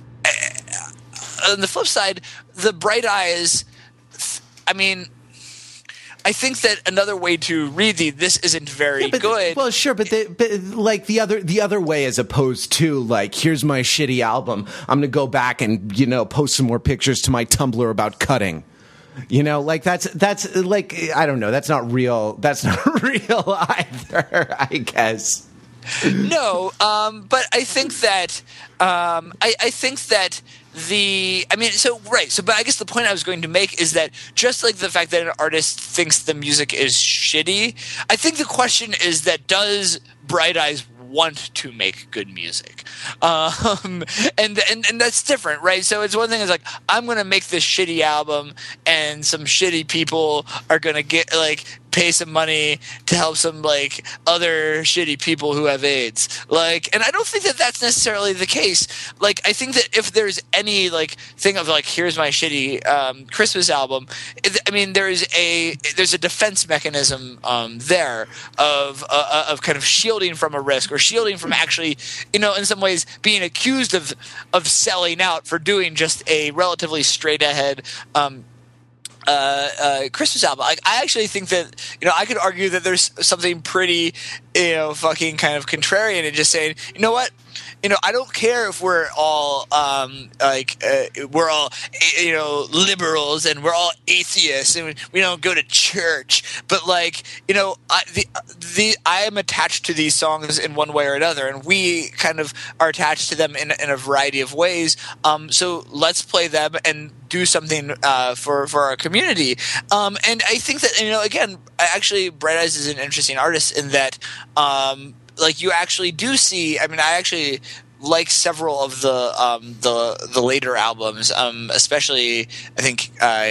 on the flip side, the Bright Eyes, I mean, I think that another way to read the this isn't very yeah, but, good. Well, sure, but, the, but like the other the other way, as opposed to like, here's my shitty album. I'm gonna go back and you know post some more pictures to my Tumblr about cutting. You know, like that's that's like I don't know. That's not real. That's not real either. I guess. No, um, but I think that um, I, I think that the I mean so right so but I guess the point I was going to make is that just like the fact that an artist thinks the music is shitty, I think the question is that does Bright Eyes want to make good music, um, and and and that's different, right? So it's one thing is like I'm going to make this shitty album, and some shitty people are going to get like pay some money to help some like other shitty people who have AIDS, like, and I don't think that that's necessarily the case. Like, I think that if there's any like thing of like here's my shitty um, Christmas album, I mean there's a there's a defense mechanism um, there of uh, of kind of shielding from a risk or shielding from actually, you know, in some ways being accused of of selling out for doing just a relatively straight ahead um, uh, uh, Christmas album. Like, I actually think that, you know, I could argue that there's something pretty, you know, fucking kind of contrarian in just saying, you know what? You know, I don't care if we're all um, like uh, we're all you know liberals and we're all atheists and we don't go to church, but like you know, I, the the I am attached to these songs in one way or another, and we kind of are attached to them in in a variety of ways. Um, so let's play them and do something uh, for for our community. Um, and I think that you know, again, actually, Bright Eyes is an interesting artist in that. Um, Like you actually do see. I mean, I actually like several of the um, the the later albums, um, especially I think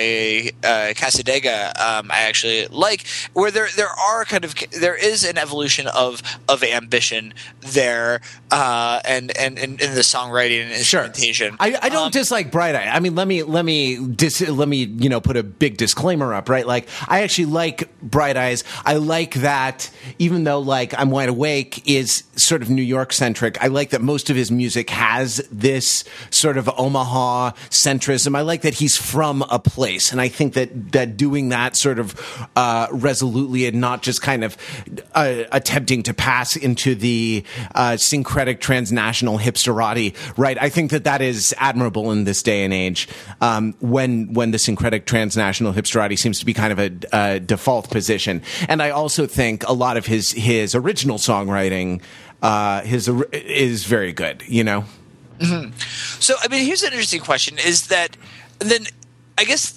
uh, uh, Casadega. Um, I actually like where there there are kind of there is an evolution of of ambition there, uh, and and in the songwriting and instrumentation. Sure. I, I don't um, dislike Bright Eye. I mean, let me let me dis, let me you know put a big disclaimer up, right? Like, I actually like Bright Eyes. I like that even though like I'm Wide Awake is sort of New York centric. I like that most of his music has this sort of Omaha centrism. I like that he's from a place, and I think that that doing that sort of uh, resolutely and not just kind of uh, attempting to pass into the uh, syncretic transnational hipsterati, right? I think that that is admirable in this day and age, um, when when the syncretic transnational hipsterati seems to be kind of a, a default position. And I also think a lot of his his original songwriting. Uh, his is very good, you know. Mm-hmm. So, I mean, here's an interesting question: is that then? I guess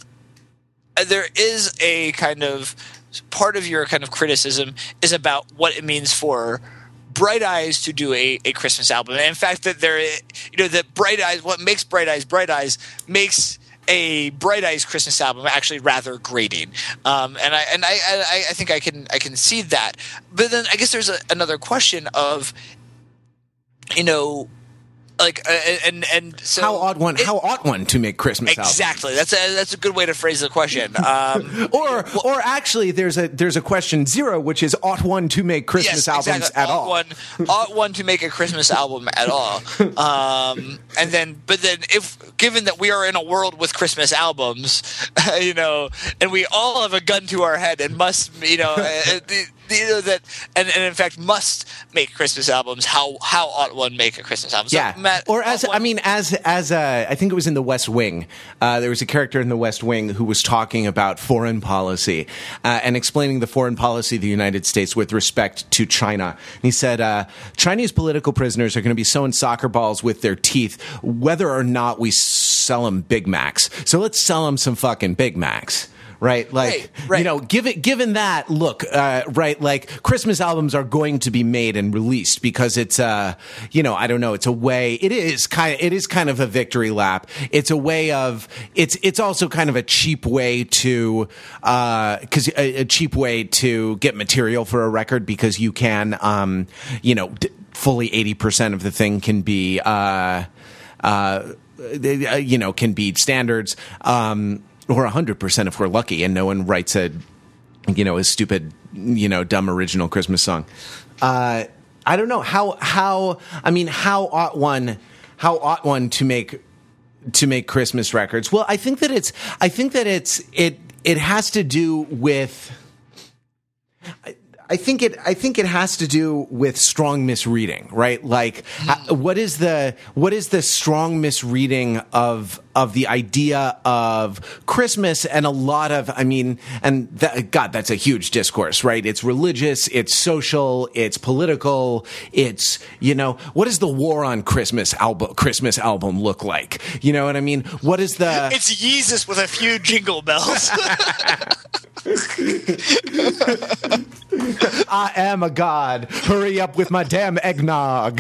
there is a kind of part of your kind of criticism is about what it means for Bright Eyes to do a, a Christmas album, and in fact, that there, you know, that Bright Eyes, what makes Bright Eyes Bright Eyes makes a Bright Eyes Christmas album actually rather grating, um, and I and I, I I think I can I can see that. But then I guess there's a, another question of, you know, like, uh, and and so how ought one? it, how ought one to make Christmas albums? Exactly. That's a that's a good way to phrase the question. Um, or well, or actually, there's a there's a question zero, which is ought one to make Christmas yes, albums exactly. at ought all? One, ought one to make a Christmas album at all? Um, and then, but then, if given that we are in a world with Christmas albums, you know, and we all have a gun to our head and must, you know, uh, the, you know that, and, and in fact must make Christmas albums. How how ought one make a Christmas album? So, yeah, Matt, or as one, I mean, as as uh, I think it was in The West Wing. Uh, there was a character in The West Wing who was talking about foreign policy uh, and explaining the foreign policy of the United States with respect to China. And he said, uh, Chinese political prisoners are going to be sewing soccer balls with their teeth, whether or not we sell them Big Macs. So let's sell them some fucking Big Macs. Right, like right, right. you know, given given that, look, uh, right, like Christmas albums are going to be made and released because it's, uh, you know, I don't know, it's a way. It is kind of, it is kind of a victory lap. It's a way of, it's it's also kind of a cheap way to, because uh, a, a cheap way to get material for a record because you can, um, you know, d- fully eighty percent of the thing can be, uh, uh, you know, can be standards. Um, Or one hundred percent if we're lucky and no one writes a, you know, a stupid, you know, dumb original Christmas song. Uh, I don't know. How, how, I mean, how ought one, how ought one to make, to make Christmas records? Well, I think that it's, I think that it's, it, it has to do with, I, I think it. I think it has to do with strong misreading, right? Like, mm. what is the what is the strong misreading of of the idea of Christmas and a lot of, I mean, and that, God, that's a huge discourse, right? It's religious, it's social, it's political, it's, you know, what does the war on Christmas album Christmas album look like? You know what I mean? What is the? It's Yeezus with a few jingle bells. I am a god. Hurry up with my damn eggnog.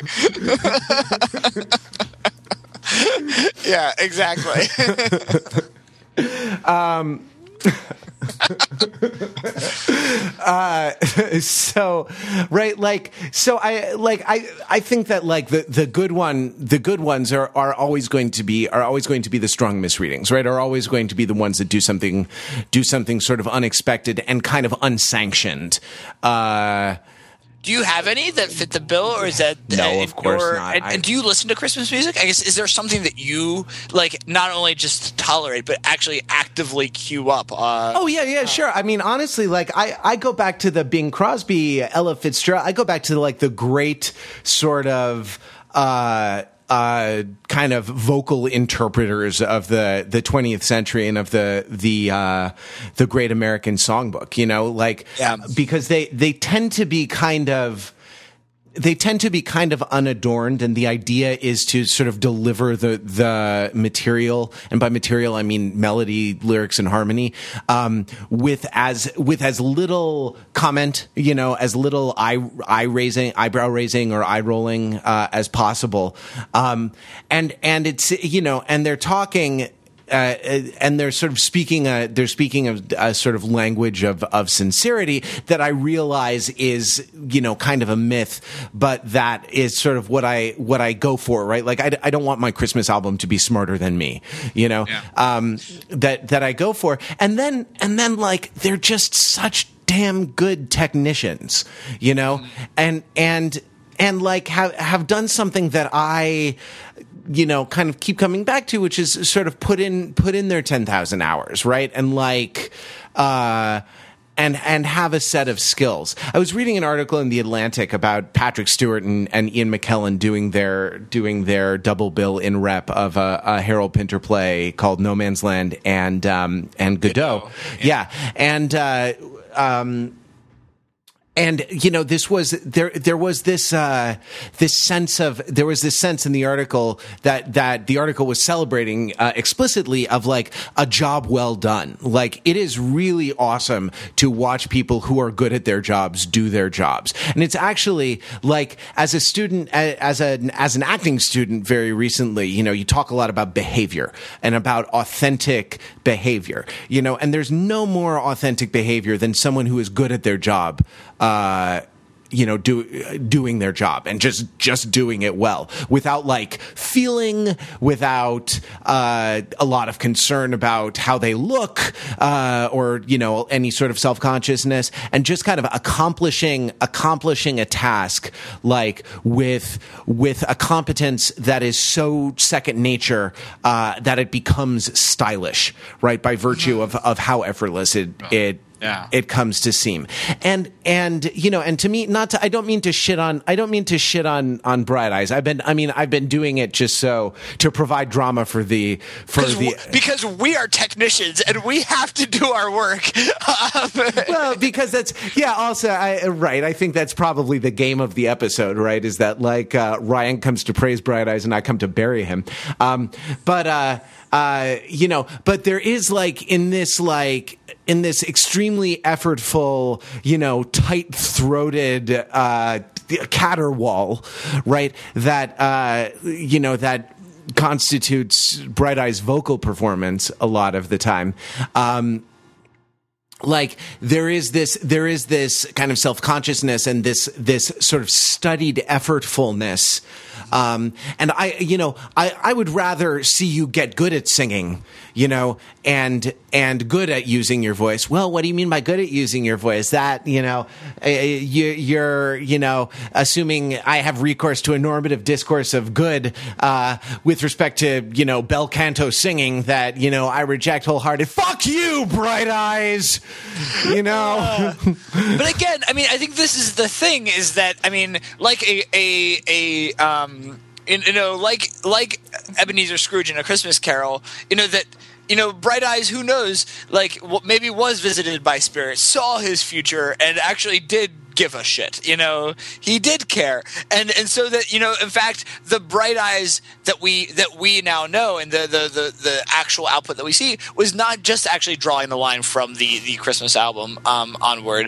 Yeah, exactly. um, uh, so, right, like, so I, like, I, I think that, like, the, the good one, the good ones are, are always going to be, are always going to be the strong misreadings, right? Are always going to be the ones that do something, do something sort of unexpected and kind of unsanctioned. Uh, Do you have any that fit the bill, or is that no? Uh, of course or, not. And, and do you listen to Christmas music? I guess is there something that you like, not only just tolerate, but actually actively queue up? Uh, oh yeah, yeah, uh, sure. I mean, honestly, like I, I go back to the Bing Crosby, Ella Fitzgerald. I go back to like the great sort of. Uh, Uh, kind of vocal interpreters of the, the twentieth century and of the the uh, the Great American Songbook, you know, like yeah. because they they tend to be kind of they tend to be kind of unadorned, and the idea is to sort of deliver the the material, and by material I mean melody, lyrics, and harmony, um, with as with as little comment, you know, as little eye eye raising, eyebrow raising, or eye rolling uh, as possible, um, and and it's you know, and they're talking. Uh, and they're sort of speaking a, they're speaking of a sort of language of, of sincerity that I realize is, you know, kind of a myth, but that is sort of what I, what I go for, right? Like, I, I don't want my Christmas album to be smarter than me, you know, yeah. um, that, that I go for. And then, and then like, they're just such damn good technicians, you know, mm-hmm. and, and, and like have, have done something that I, you know, kind of keep coming back to, which is sort of put in put in their ten thousand hours, right? And like, uh, and and have a set of skills. I was reading an article in the Atlantic about Patrick Stewart and, and Ian McKellen doing their doing their double bill in rep of a, a Harold Pinter play called No Man's Land and um, and Godot. Godot. Yeah. yeah, and. Uh, um, And you know, this was there. There was this uh, this sense of there was this sense in the article that that the article was celebrating uh, explicitly of like a job well done. Like, it is really awesome to watch people who are good at their jobs do their jobs. And it's actually like, as a student, as a as an acting student, very recently, you know, you talk a lot about behavior and about authentic behavior. You know, and there's no more authentic behavior than someone who is good at their job. Uh, you know, do, doing their job and just just doing it well without like feeling, without uh, a lot of concern about how they look uh, or you know any sort of self consciousness, and just kind of accomplishing accomplishing a task like with with a competence that is so second nature uh, that it becomes stylish, right, by virtue of of how effortless it it. Yeah. It comes to seem, and and you know, and to me, not to. I don't mean to shit on. I don't mean to shit on on Bright Eyes. I've been. I mean, I've been doing it just so to provide drama for the for the because we are technicians and we have to do our work. Well, because that's yeah. Also, I, right. I think that's probably the game of the episode. Right? Is that like uh, Ryan comes to praise Bright Eyes and I come to bury him. Um, but uh, uh, you know, but there is like in this like. in this extremely effortful, you know, tight-throated uh, caterwaul, right? That uh, you know that constitutes Bright Eye's vocal performance a lot of the time. Um, like there is this, there is this kind of self-consciousness and this this sort of studied effortfulness. Um, and I, you know, I, I would rather see you get good at singing, you know, and and good at using your voice. Well, what do you mean by good at using your voice? That, you know, uh, you, you're, you know, assuming I have recourse to a normative discourse of good uh, with respect to, you know, bel canto singing that, you know, I reject wholehearted. Fuck you, Bright Eyes, you know. Uh, but again, I mean, I think this is the thing is that, I mean, like a, a, a, um, In, you know, like like Ebenezer Scrooge in A Christmas Carol, you know that you know Bright Eyes, who knows, like maybe was visited by spirits, saw his future, and actually did give a shit. You know, he did care, and and so that you know, in fact, the Bright Eyes that we that we now know, and the the the, the actual output that we see was not just actually drawing the line from the the Christmas album um, onward,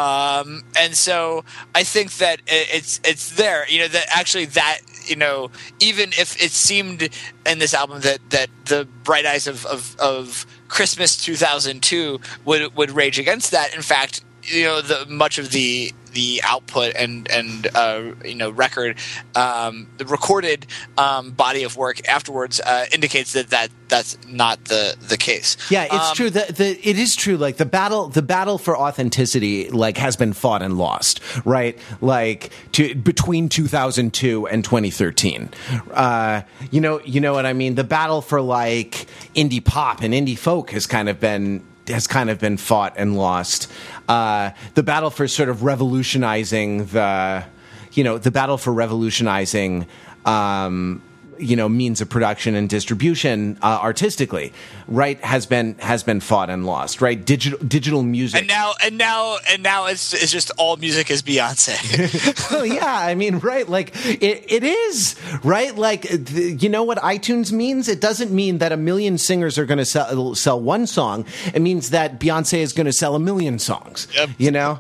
um, and so I think that it's it's there. You know, that actually that. You know, even if it seemed in this album that, that the Bright Eyes of, of, of Christmas two thousand two would would rage against that. In fact, you know, the much of the the output and and uh, you know record, um, the recorded um, body of work afterwards uh, indicates that, that that's not the the case. Yeah, it's um, true. The, the it is true. Like the battle, the battle for authenticity, like has been fought and lost. Right, like to, between two thousand two and twenty thirteen. Uh, you know, you know what I mean. The battle for like indie pop and indie folk has kind of been. has kind of been fought and lost. Uh, the battle for sort of revolutionizing the, you know, the battle for revolutionizing, um, you know, means of production and distribution uh, artistically, right, has been has been fought and lost, right? Digital digital music, and now and now and now it's it's just all music is Beyonce. Well, yeah, I mean, right? Like it, it is, right? Like the, you know what iTunes means? It doesn't mean that a million singers are going to sell sell one song. It means that Beyonce is going to sell a million songs. Yep. You know.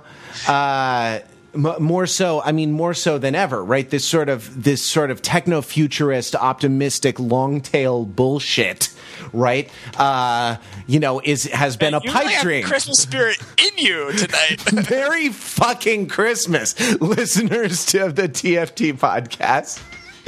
Uh, More so, I mean, more so than ever, right? This sort of this sort of techno-futurist, optimistic, long-tail bullshit, right? Uh, you know, is has been Man, a you pipe really have dream. Christmas spirit in you tonight. Merry fucking Christmas, listeners to the T F T podcast.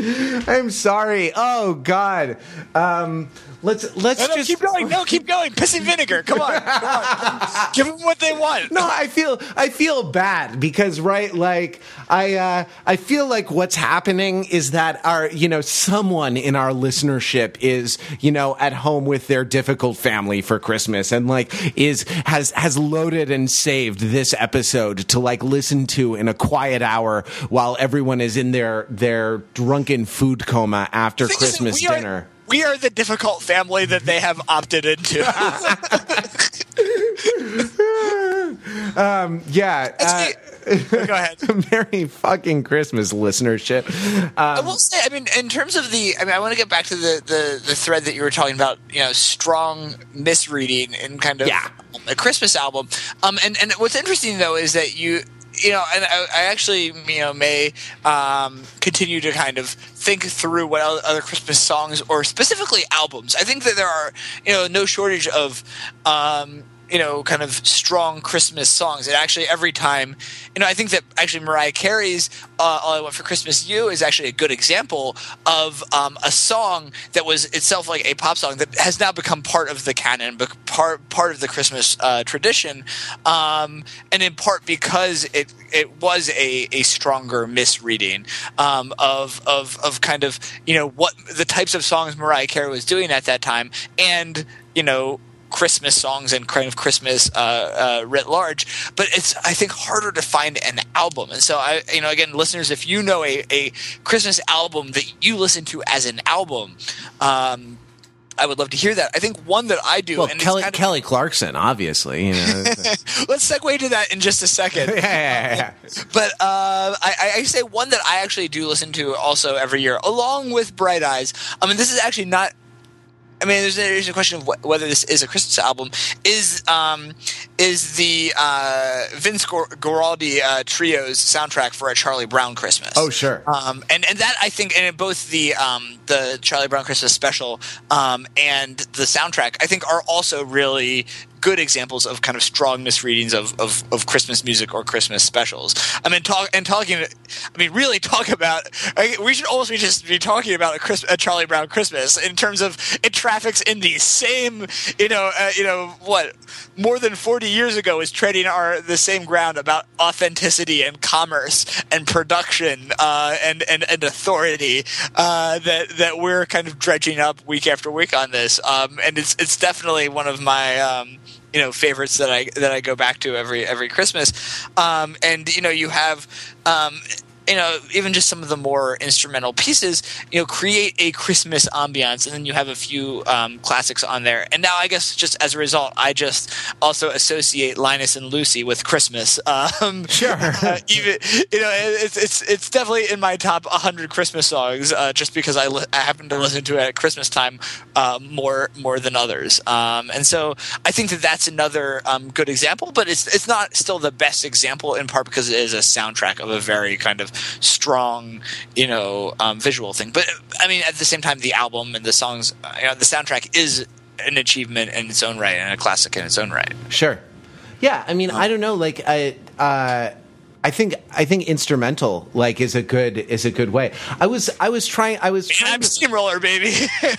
I'm sorry. Oh God. Um, let's let's no, no, just keep going. No, keep going. Pissing vinegar. Come on. Come on. Give them what they want. No, I feel I feel bad because right, like I uh, I feel like what's happening is that our you know someone in our listenership is you know at home with their difficult family for Christmas and like is has has loaded and saved this episode to like listen to in a quiet hour while everyone is in their their drunken food coma after Thing Christmas is, we dinner. Are, we are the difficult family that they have opted into. um, yeah. Uh, Go ahead. Merry fucking Christmas, listenership. Um, I will say, I mean, in terms of the, I mean, I want to get back to the, the, the thread that you were talking about, you know, strong misreading and kind of Yeah. um, a Christmas album. Um, and, and what's interesting, though, is that you, you know, and I, I actually, you know, may um, continue to kind of think through what other Christmas songs or specifically albums. I think that there are, you know, no shortage of um, you know, kind of strong Christmas songs. And actually, every time, you know, I think that actually Mariah Carey's uh, "All I Want for Christmas Is You" is actually a good example of um, a song that was itself like a pop song that has now become part of the canon, part part of the Christmas uh, tradition, um, and in part because it it was a, a stronger misreading um, of of of kind of, you know, what the types of songs Mariah Carey was doing at that time, and, you know, Christmas songs and kind of Christmas uh, uh, writ large. But it's, I think, harder to find an album. And so, I, you know, again, listeners, if you know a, a Christmas album that you listen to as an album, um, I would love to hear that. I think one that I do. Well, and Kelly, kind of, Kelly Clarkson, obviously. You know. Let's segue to that in just a second. yeah, yeah, yeah. But uh, I, I say one that I actually do listen to also every year, along with Bright Eyes. I mean, this is actually not. I mean, there's, there's a question of wh- whether this is a Christmas album. Is um, is the uh, Vince Gor- Guaraldi uh, Trio's soundtrack for A Charlie Brown Christmas? Oh, sure. Um, and and that, I think, and both the um, the Charlie Brown Christmas special um, and the soundtrack, I think, are also really good examples of kind of strong misreadings of, of, of Christmas music or Christmas specials. I mean, talk and talking. I mean, really talk about. I, we should almost be just be talking about a, Chris, a Charlie Brown Christmas in terms of it traffics in the same. You know, uh, you know what? More than forty years ago is treading our the same ground about authenticity and commerce and production uh, and, and and authority uh, that that we're kind of dredging up week after week on this. Um, and it's it's definitely one of my. Um, you know, favorites that I that I go back to every every Christmas, um, and you know, you have um, you know, even just some of the more instrumental pieces, you know, create a Christmas ambiance, and then you have a few um, classics on there. And now, I guess, just as a result, I just also associate Linus and Lucy with Christmas. Um, sure, uh, even you know, it's it's it's definitely in my top one hundred Christmas songs, uh, just because I, li- I happen to listen to it at Christmas time uh, more more than others. Um, and so, I think that that's another um, good example, but it's it's not still the best example, in part because it is a soundtrack of a very kind of strong, you know, um, visual thing. But I mean, at the same time, the album and the songs, you know, the soundtrack is an achievement in its own right and a classic in its own right. Sure. Yeah. I mean, um, I don't know. Like, I, uh, I think I think instrumental like is a good is a good way. I was I was trying I was trying I'm to, steamroller baby.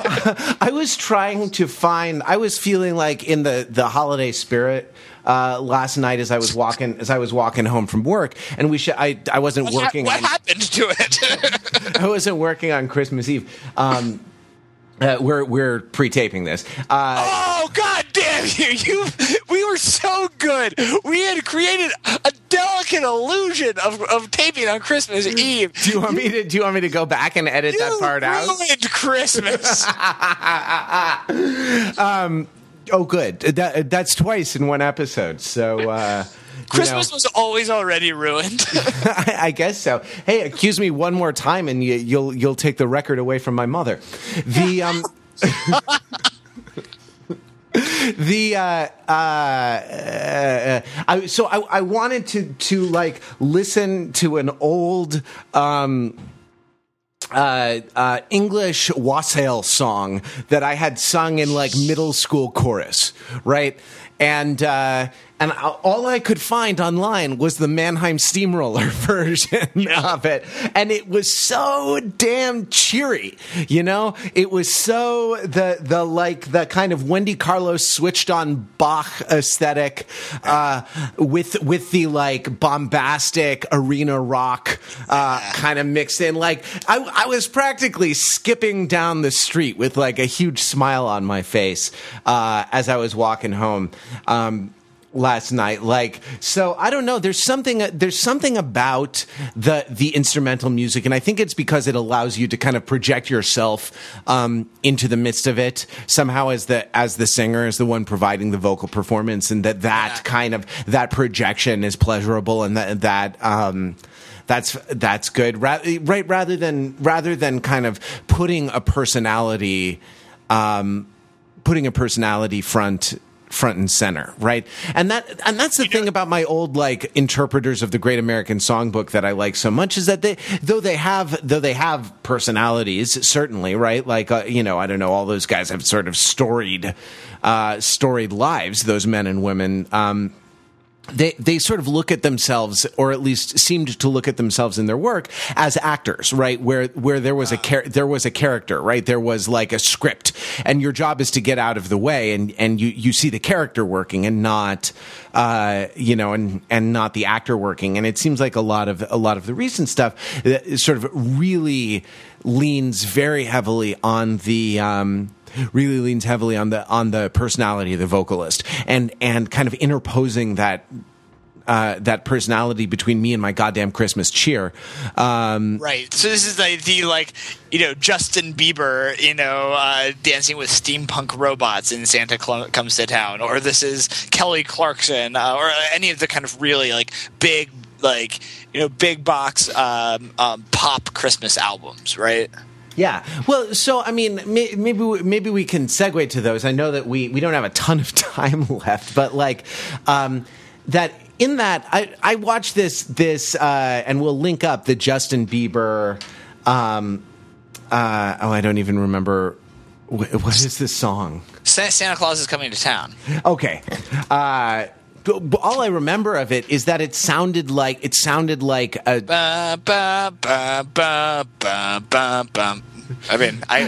I was trying to find. I was feeling like in the the holiday spirit. Uh, last night, as I was walking, as I was walking home from work, and we should, I, I wasn't what working. Ha- what on, happened to it? I wasn't working on Christmas Eve. Um, uh, we're we're pre-taping this. Uh, oh God damn you! You, we were so good. We had created a delicate illusion of, of taping on Christmas Eve. Do you want me to? Do you want me to go back and edit you that part out? You ruined Christmas. um. Oh, good. That, that's twice in one episode. So uh, Christmas know. was always already ruined. I, I guess so. Hey, accuse me one more time, and you, you'll you'll take the record away from my mother. The um. The uh, uh, uh, I, so I, I wanted to to like listen to an old um. Uh, uh, English wassail song that I had sung in like middle school chorus, right? And uh, and all I could find online was the Mannheim Steamroller version yeah. of it, and it was so damn cheery, you know. It was so the the like the kind of Wendy Carlos switched on Bach aesthetic, uh, with with the like bombastic arena rock uh, kind of mixed in. Like I, I was practically skipping down the street with like a huge smile on my face uh, as I was walking home. Um, last night, like, so I don't know. There's something. There's something about the the instrumental music, and I think it's because it allows you to kind of project yourself um, into the midst of it somehow as the as the singer, as the one providing the vocal performance, and that that yeah. kind of that projection is pleasurable, and that that. Um, That's that's good, right? Rather than rather than kind of putting a personality, um, putting a personality front front and center, right? And that and that's the thing about my old like interpreters of the Great American Songbook that I like so much is that they though they have though they have personalities, certainly, right? Like uh, you know, I don't know, all those guys have sort of storied uh, storied lives, those men and women. Um, They they sort of look at themselves, or at least seemed to look at themselves in their work as actors, right? Where where there was a char- there was a character, right? There was like a script, and your job is to get out of the way, and, and you, you see the character working, and not uh, you know, and and not the actor working. And it seems like a lot of a lot of the recent stuff uh, sort of really leans very heavily on the. Um, really leans heavily on the on the personality of the vocalist, and and kind of interposing that uh, that personality between me and my goddamn Christmas cheer. Um, right. So this is the, the like you know Justin Bieber you know uh, dancing with steampunk robots in Santa Cl- Comes to Town, or this is Kelly Clarkson, uh, or any of the kind of really like big like you know big box um, um, pop Christmas albums, right? Yeah. Well, so, I mean, may, maybe we, maybe we can segue to those. I know that we, we don't have a ton of time left, but like um, that in that I, I watched this this uh, and we'll link up the Justin Bieber. Um, uh, oh, I don't even remember. What, what is this song? Santa Claus is Coming to Town. Okay. Uh, all I remember of it is that it sounded like it sounded like a. Ba, ba, ba, ba, ba, ba, ba. I mean, I,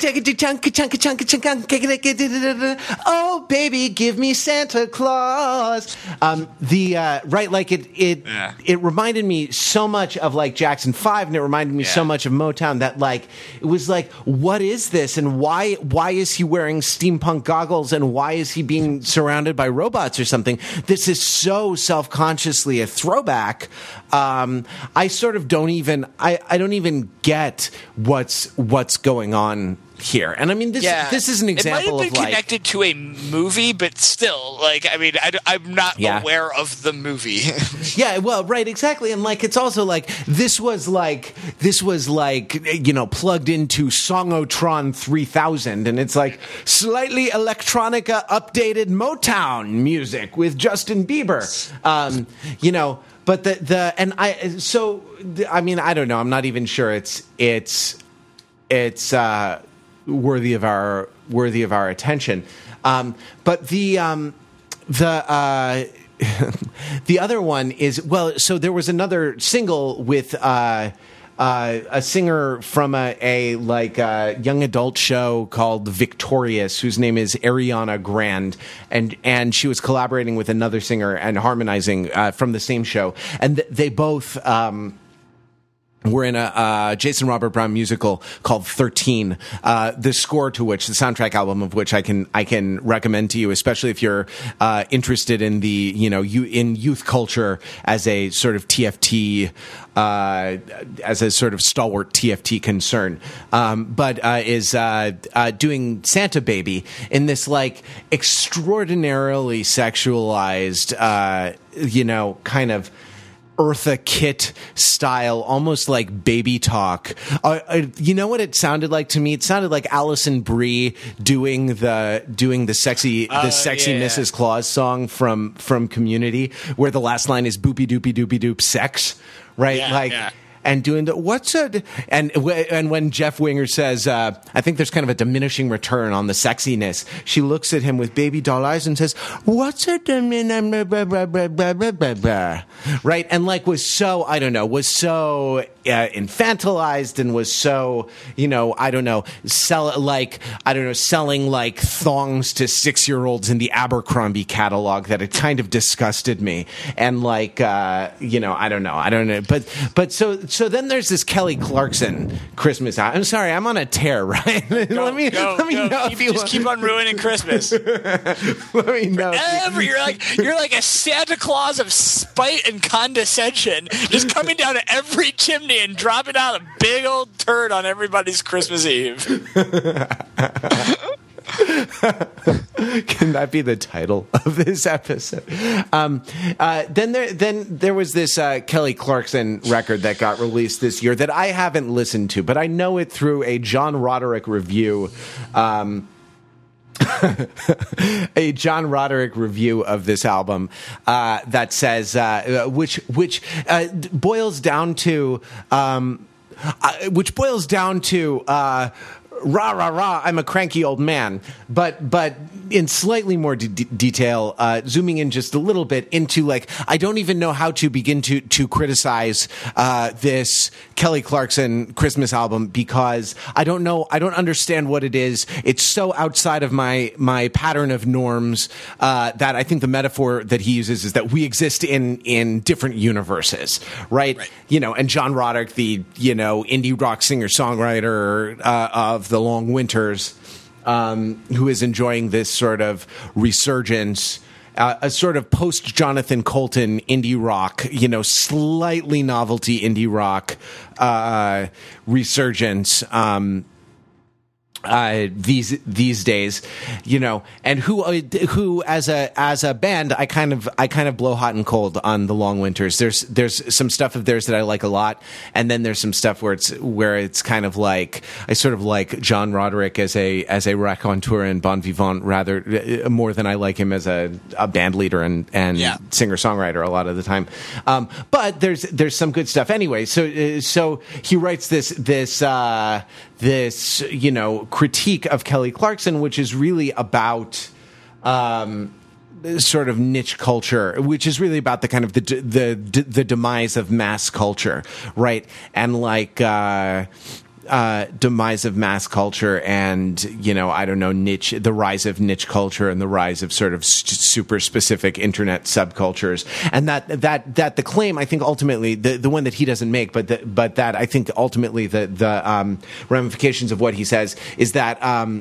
I, I oh baby, give me Santa Claus. Um, the uh, right, like it, it, yeah. it reminded me so much of like Jackson Five, and it reminded me yeah. so much of Motown that like it was like, what is this, and why, why is he wearing steampunk goggles, and why is he being surrounded by robots or something? This is so self-consciously a throwback. Um, I sort of don't even, I, I don't even get what's what's going on here. And I mean, this yeah. this is an example it might have been of like connected to a movie, but still, like, I mean, I, I'm not yeah. aware of the movie. Yeah, well, right, exactly. And like, it's also like this was like this was like you know plugged into Songotron three thousand, and it's like slightly electronica updated Motown music with Justin Bieber. Um, you know. But the the and I so I mean I don't know, I'm not even sure it's it's it's uh, worthy of our worthy of our attention. Um, but the um, the uh, the other one is well. So there was another single with. Uh, Uh, a singer from a, a like uh, young adult show called Victorious, whose name is Ariana Grande, and and she was collaborating with another singer and harmonizing uh, from the same show, and th- they both. Um, We're in a uh, Jason Robert Brown musical called thirteen, uh, the score to which, the soundtrack album of which I can I can recommend to you, especially if you're uh, interested in the you know you, in youth culture as a sort of T F T, uh, as a sort of stalwart T F T concern. Um, but uh, is uh, uh, doing Santa Baby in this like extraordinarily sexualized, uh, you know, kind of. Eartha Kitt style, almost like baby talk. Uh, uh, you know what it sounded like to me? It sounded like Alison Brie doing the doing the sexy the uh, sexy yeah. Missus Claus song from from Community, where the last line is boopy doopy doopy doop sex, right? Yeah, like. yeah. And doing the what's a and and when Jeff Winger says, uh, I think there's kind of a diminishing return on the sexiness. She looks at him with baby doll eyes and says, "What's a dimin?" Right, and like was so I don't know was so uh, infantilized and was so you know I don't know sell like I don't know selling like thongs to six year olds in the Abercrombie catalog that it kind of disgusted me. And like uh, you know I don't know I don't know but but so. So then there's this Kelly Clarkson Christmas album. I'm sorry, I'm on a tear, right? Go, let me go, let me go. know Keep, if you just keep on ruining Christmas. let me know. Ever, you're like you're like a Santa Claus of spite and condescension, just coming down to every chimney and dropping out a big old turd on everybody's Christmas Eve. Can that be the title of this episode? Um, uh, then there, then there was this uh, Kelly Clarkson record that got released this year that I haven't listened to, but I know it through a John Roderick review. Um, a John Roderick review of this album uh, that says, uh, which which uh, boils down to, um, uh, which boils down to. Uh, Rah, rah, rah, I'm a cranky old man. But but in slightly more de- detail, uh, zooming in just a little bit into, like, I don't even know how to begin to, to criticize uh, this Kelly Clarkson Christmas album, because I don't know, I don't understand what it is. It's so outside of my, my pattern of norms uh, that I think the metaphor that he uses is that we exist in, in different universes, right? right? You know, and John Roderick, the, you know, indie rock singer-songwriter uh, of the Long Winters, um, who is enjoying this sort of resurgence, uh, a sort of post Jonathan Colton indie rock, you know, slightly novelty indie rock uh, resurgence. Um, Uh, these these days, you know, and who uh, who as a as a band, I kind of I kind of blow hot and cold on the Long Winters. There's there's some stuff of theirs that I like a lot, and then there's some stuff where it's where it's kind of like I sort of like John Roderick as a as a raconteur and bon vivant rather uh, more than I like him as a, a band leader and and yeah. singer songwriter a lot of the time. Um, but there's there's some good stuff anyway. So uh, so he writes this this. Uh, this, you know, critique of Kelly Clarkson, which is really about um, sort of niche culture, which is really about the kind of the the the demise of mass culture, right? And like uh, uh, demise of mass culture, and you know, I don't know, niche, the rise of niche culture, and the rise of sort of st- super specific internet subcultures, and that that that the claim, I think, ultimately the the one that he doesn't make, but the, but that I think ultimately the the um, ramifications of what he says is that. Um,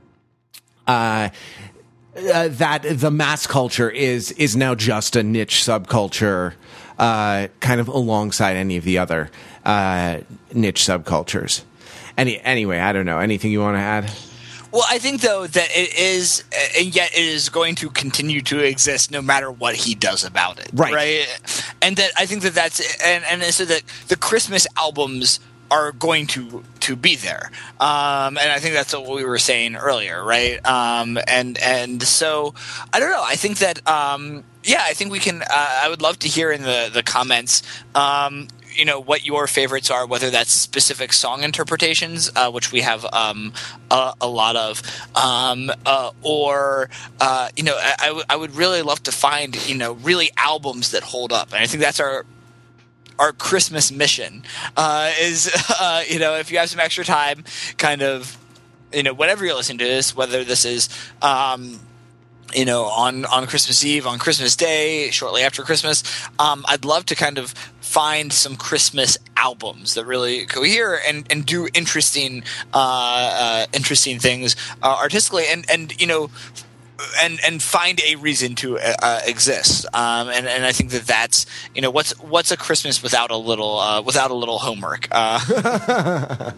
uh, Uh, that the mass culture is is now just a niche subculture, uh, kind of alongside any of the other uh, niche subcultures. Any anyway, I don't know. Anything you want to add? Well, I think though that it is, and yet it is going to continue to exist no matter what he does about it, right? Right? And that I think that that's and and so that the Christmas albums are going to to be there, um, and I think that's what we were saying earlier, right? Um, and and so I don't know. I think that um, yeah, I think we can. Uh, I would love to hear in the the comments, um, you know, what your favorites are, whether that's specific song interpretations, uh, which we have um, a, a lot of, um, uh, or uh, you know, I, I, w- I would really love to find you know really albums that hold up, and I think that's our. Our Christmas mission uh, is, uh, you know, if you have some extra time, kind of, you know, whenever you're listening to this, whether this is, um, you know, on, on Christmas Eve, on Christmas Day, shortly after Christmas, um, I'd love to kind of find some Christmas albums that really cohere and, and do interesting, uh, uh, interesting things uh, artistically, and and you know. And and find a reason to uh, exist, um, and and I think that that's you know what's what's a Christmas without a little uh, without a little homework. Uh.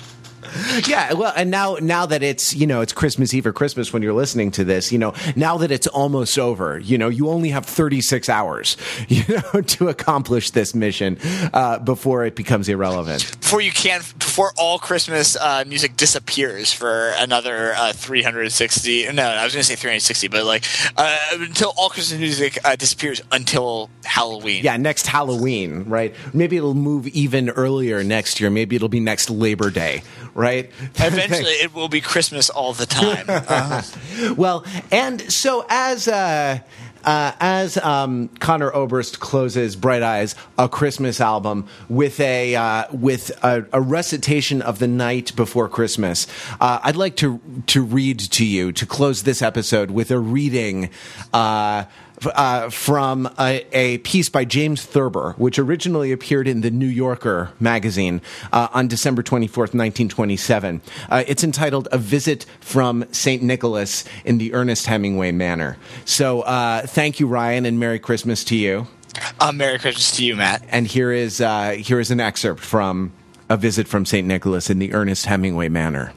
Yeah, well, and now now that it's you know it's Christmas Eve or Christmas when you're listening to this, you know now that it's almost over, you know you only have thirty-six hours, you know, to accomplish this mission uh, before it becomes irrelevant. Before you can't, before all Christmas uh, music disappears for another uh, three hundred sixty. No, I was going to say three hundred sixty, but like uh, until all Christmas music uh, disappears until Halloween. Yeah, next Halloween, right? Maybe it'll move even earlier next year. Maybe it'll be next Labor Day. Right? Eventually, it will be Christmas all the time. Uh. Well, and so as uh, uh, as um, Conor Oberst closes Bright Eyes, a Christmas album, with a uh, with a, a recitation of the night before Christmas, uh, I'd like to to read to you to close this episode with a reading. Uh, Uh, from a, a piece by James Thurber, which originally appeared in the New Yorker magazine uh, on December twenty-fourth, nineteen twenty-seven. Uh, it's entitled "A Visit from Saint Nicholas in the Ernest Hemingway Manner." So uh, thank you, Ryan, and Merry Christmas to you. Uh, Merry Christmas to you, Matt. And here is, uh, here is an excerpt from "A Visit from Saint Nicholas in the Ernest Hemingway Manner."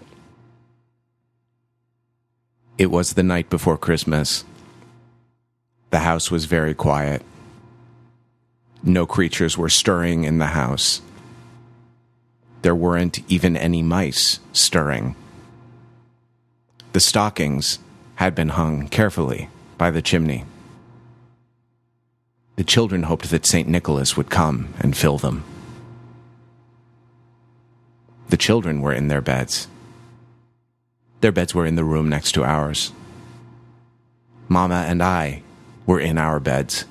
It was the night before Christmas. The house was very quiet. No creatures were stirring in the house. There weren't even any mice stirring. The stockings had been hung carefully by the chimney. The children hoped that Saint Nicholas would come and fill them. The children were in their beds. Their beds were in the room next to ours. Mama and I were in our beds.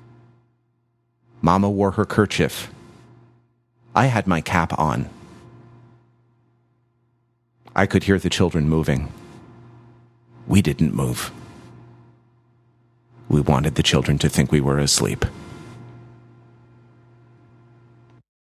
Mama wore her kerchief. I had my cap on. I could hear the children moving. We didn't move. We wanted the children to think we were asleep.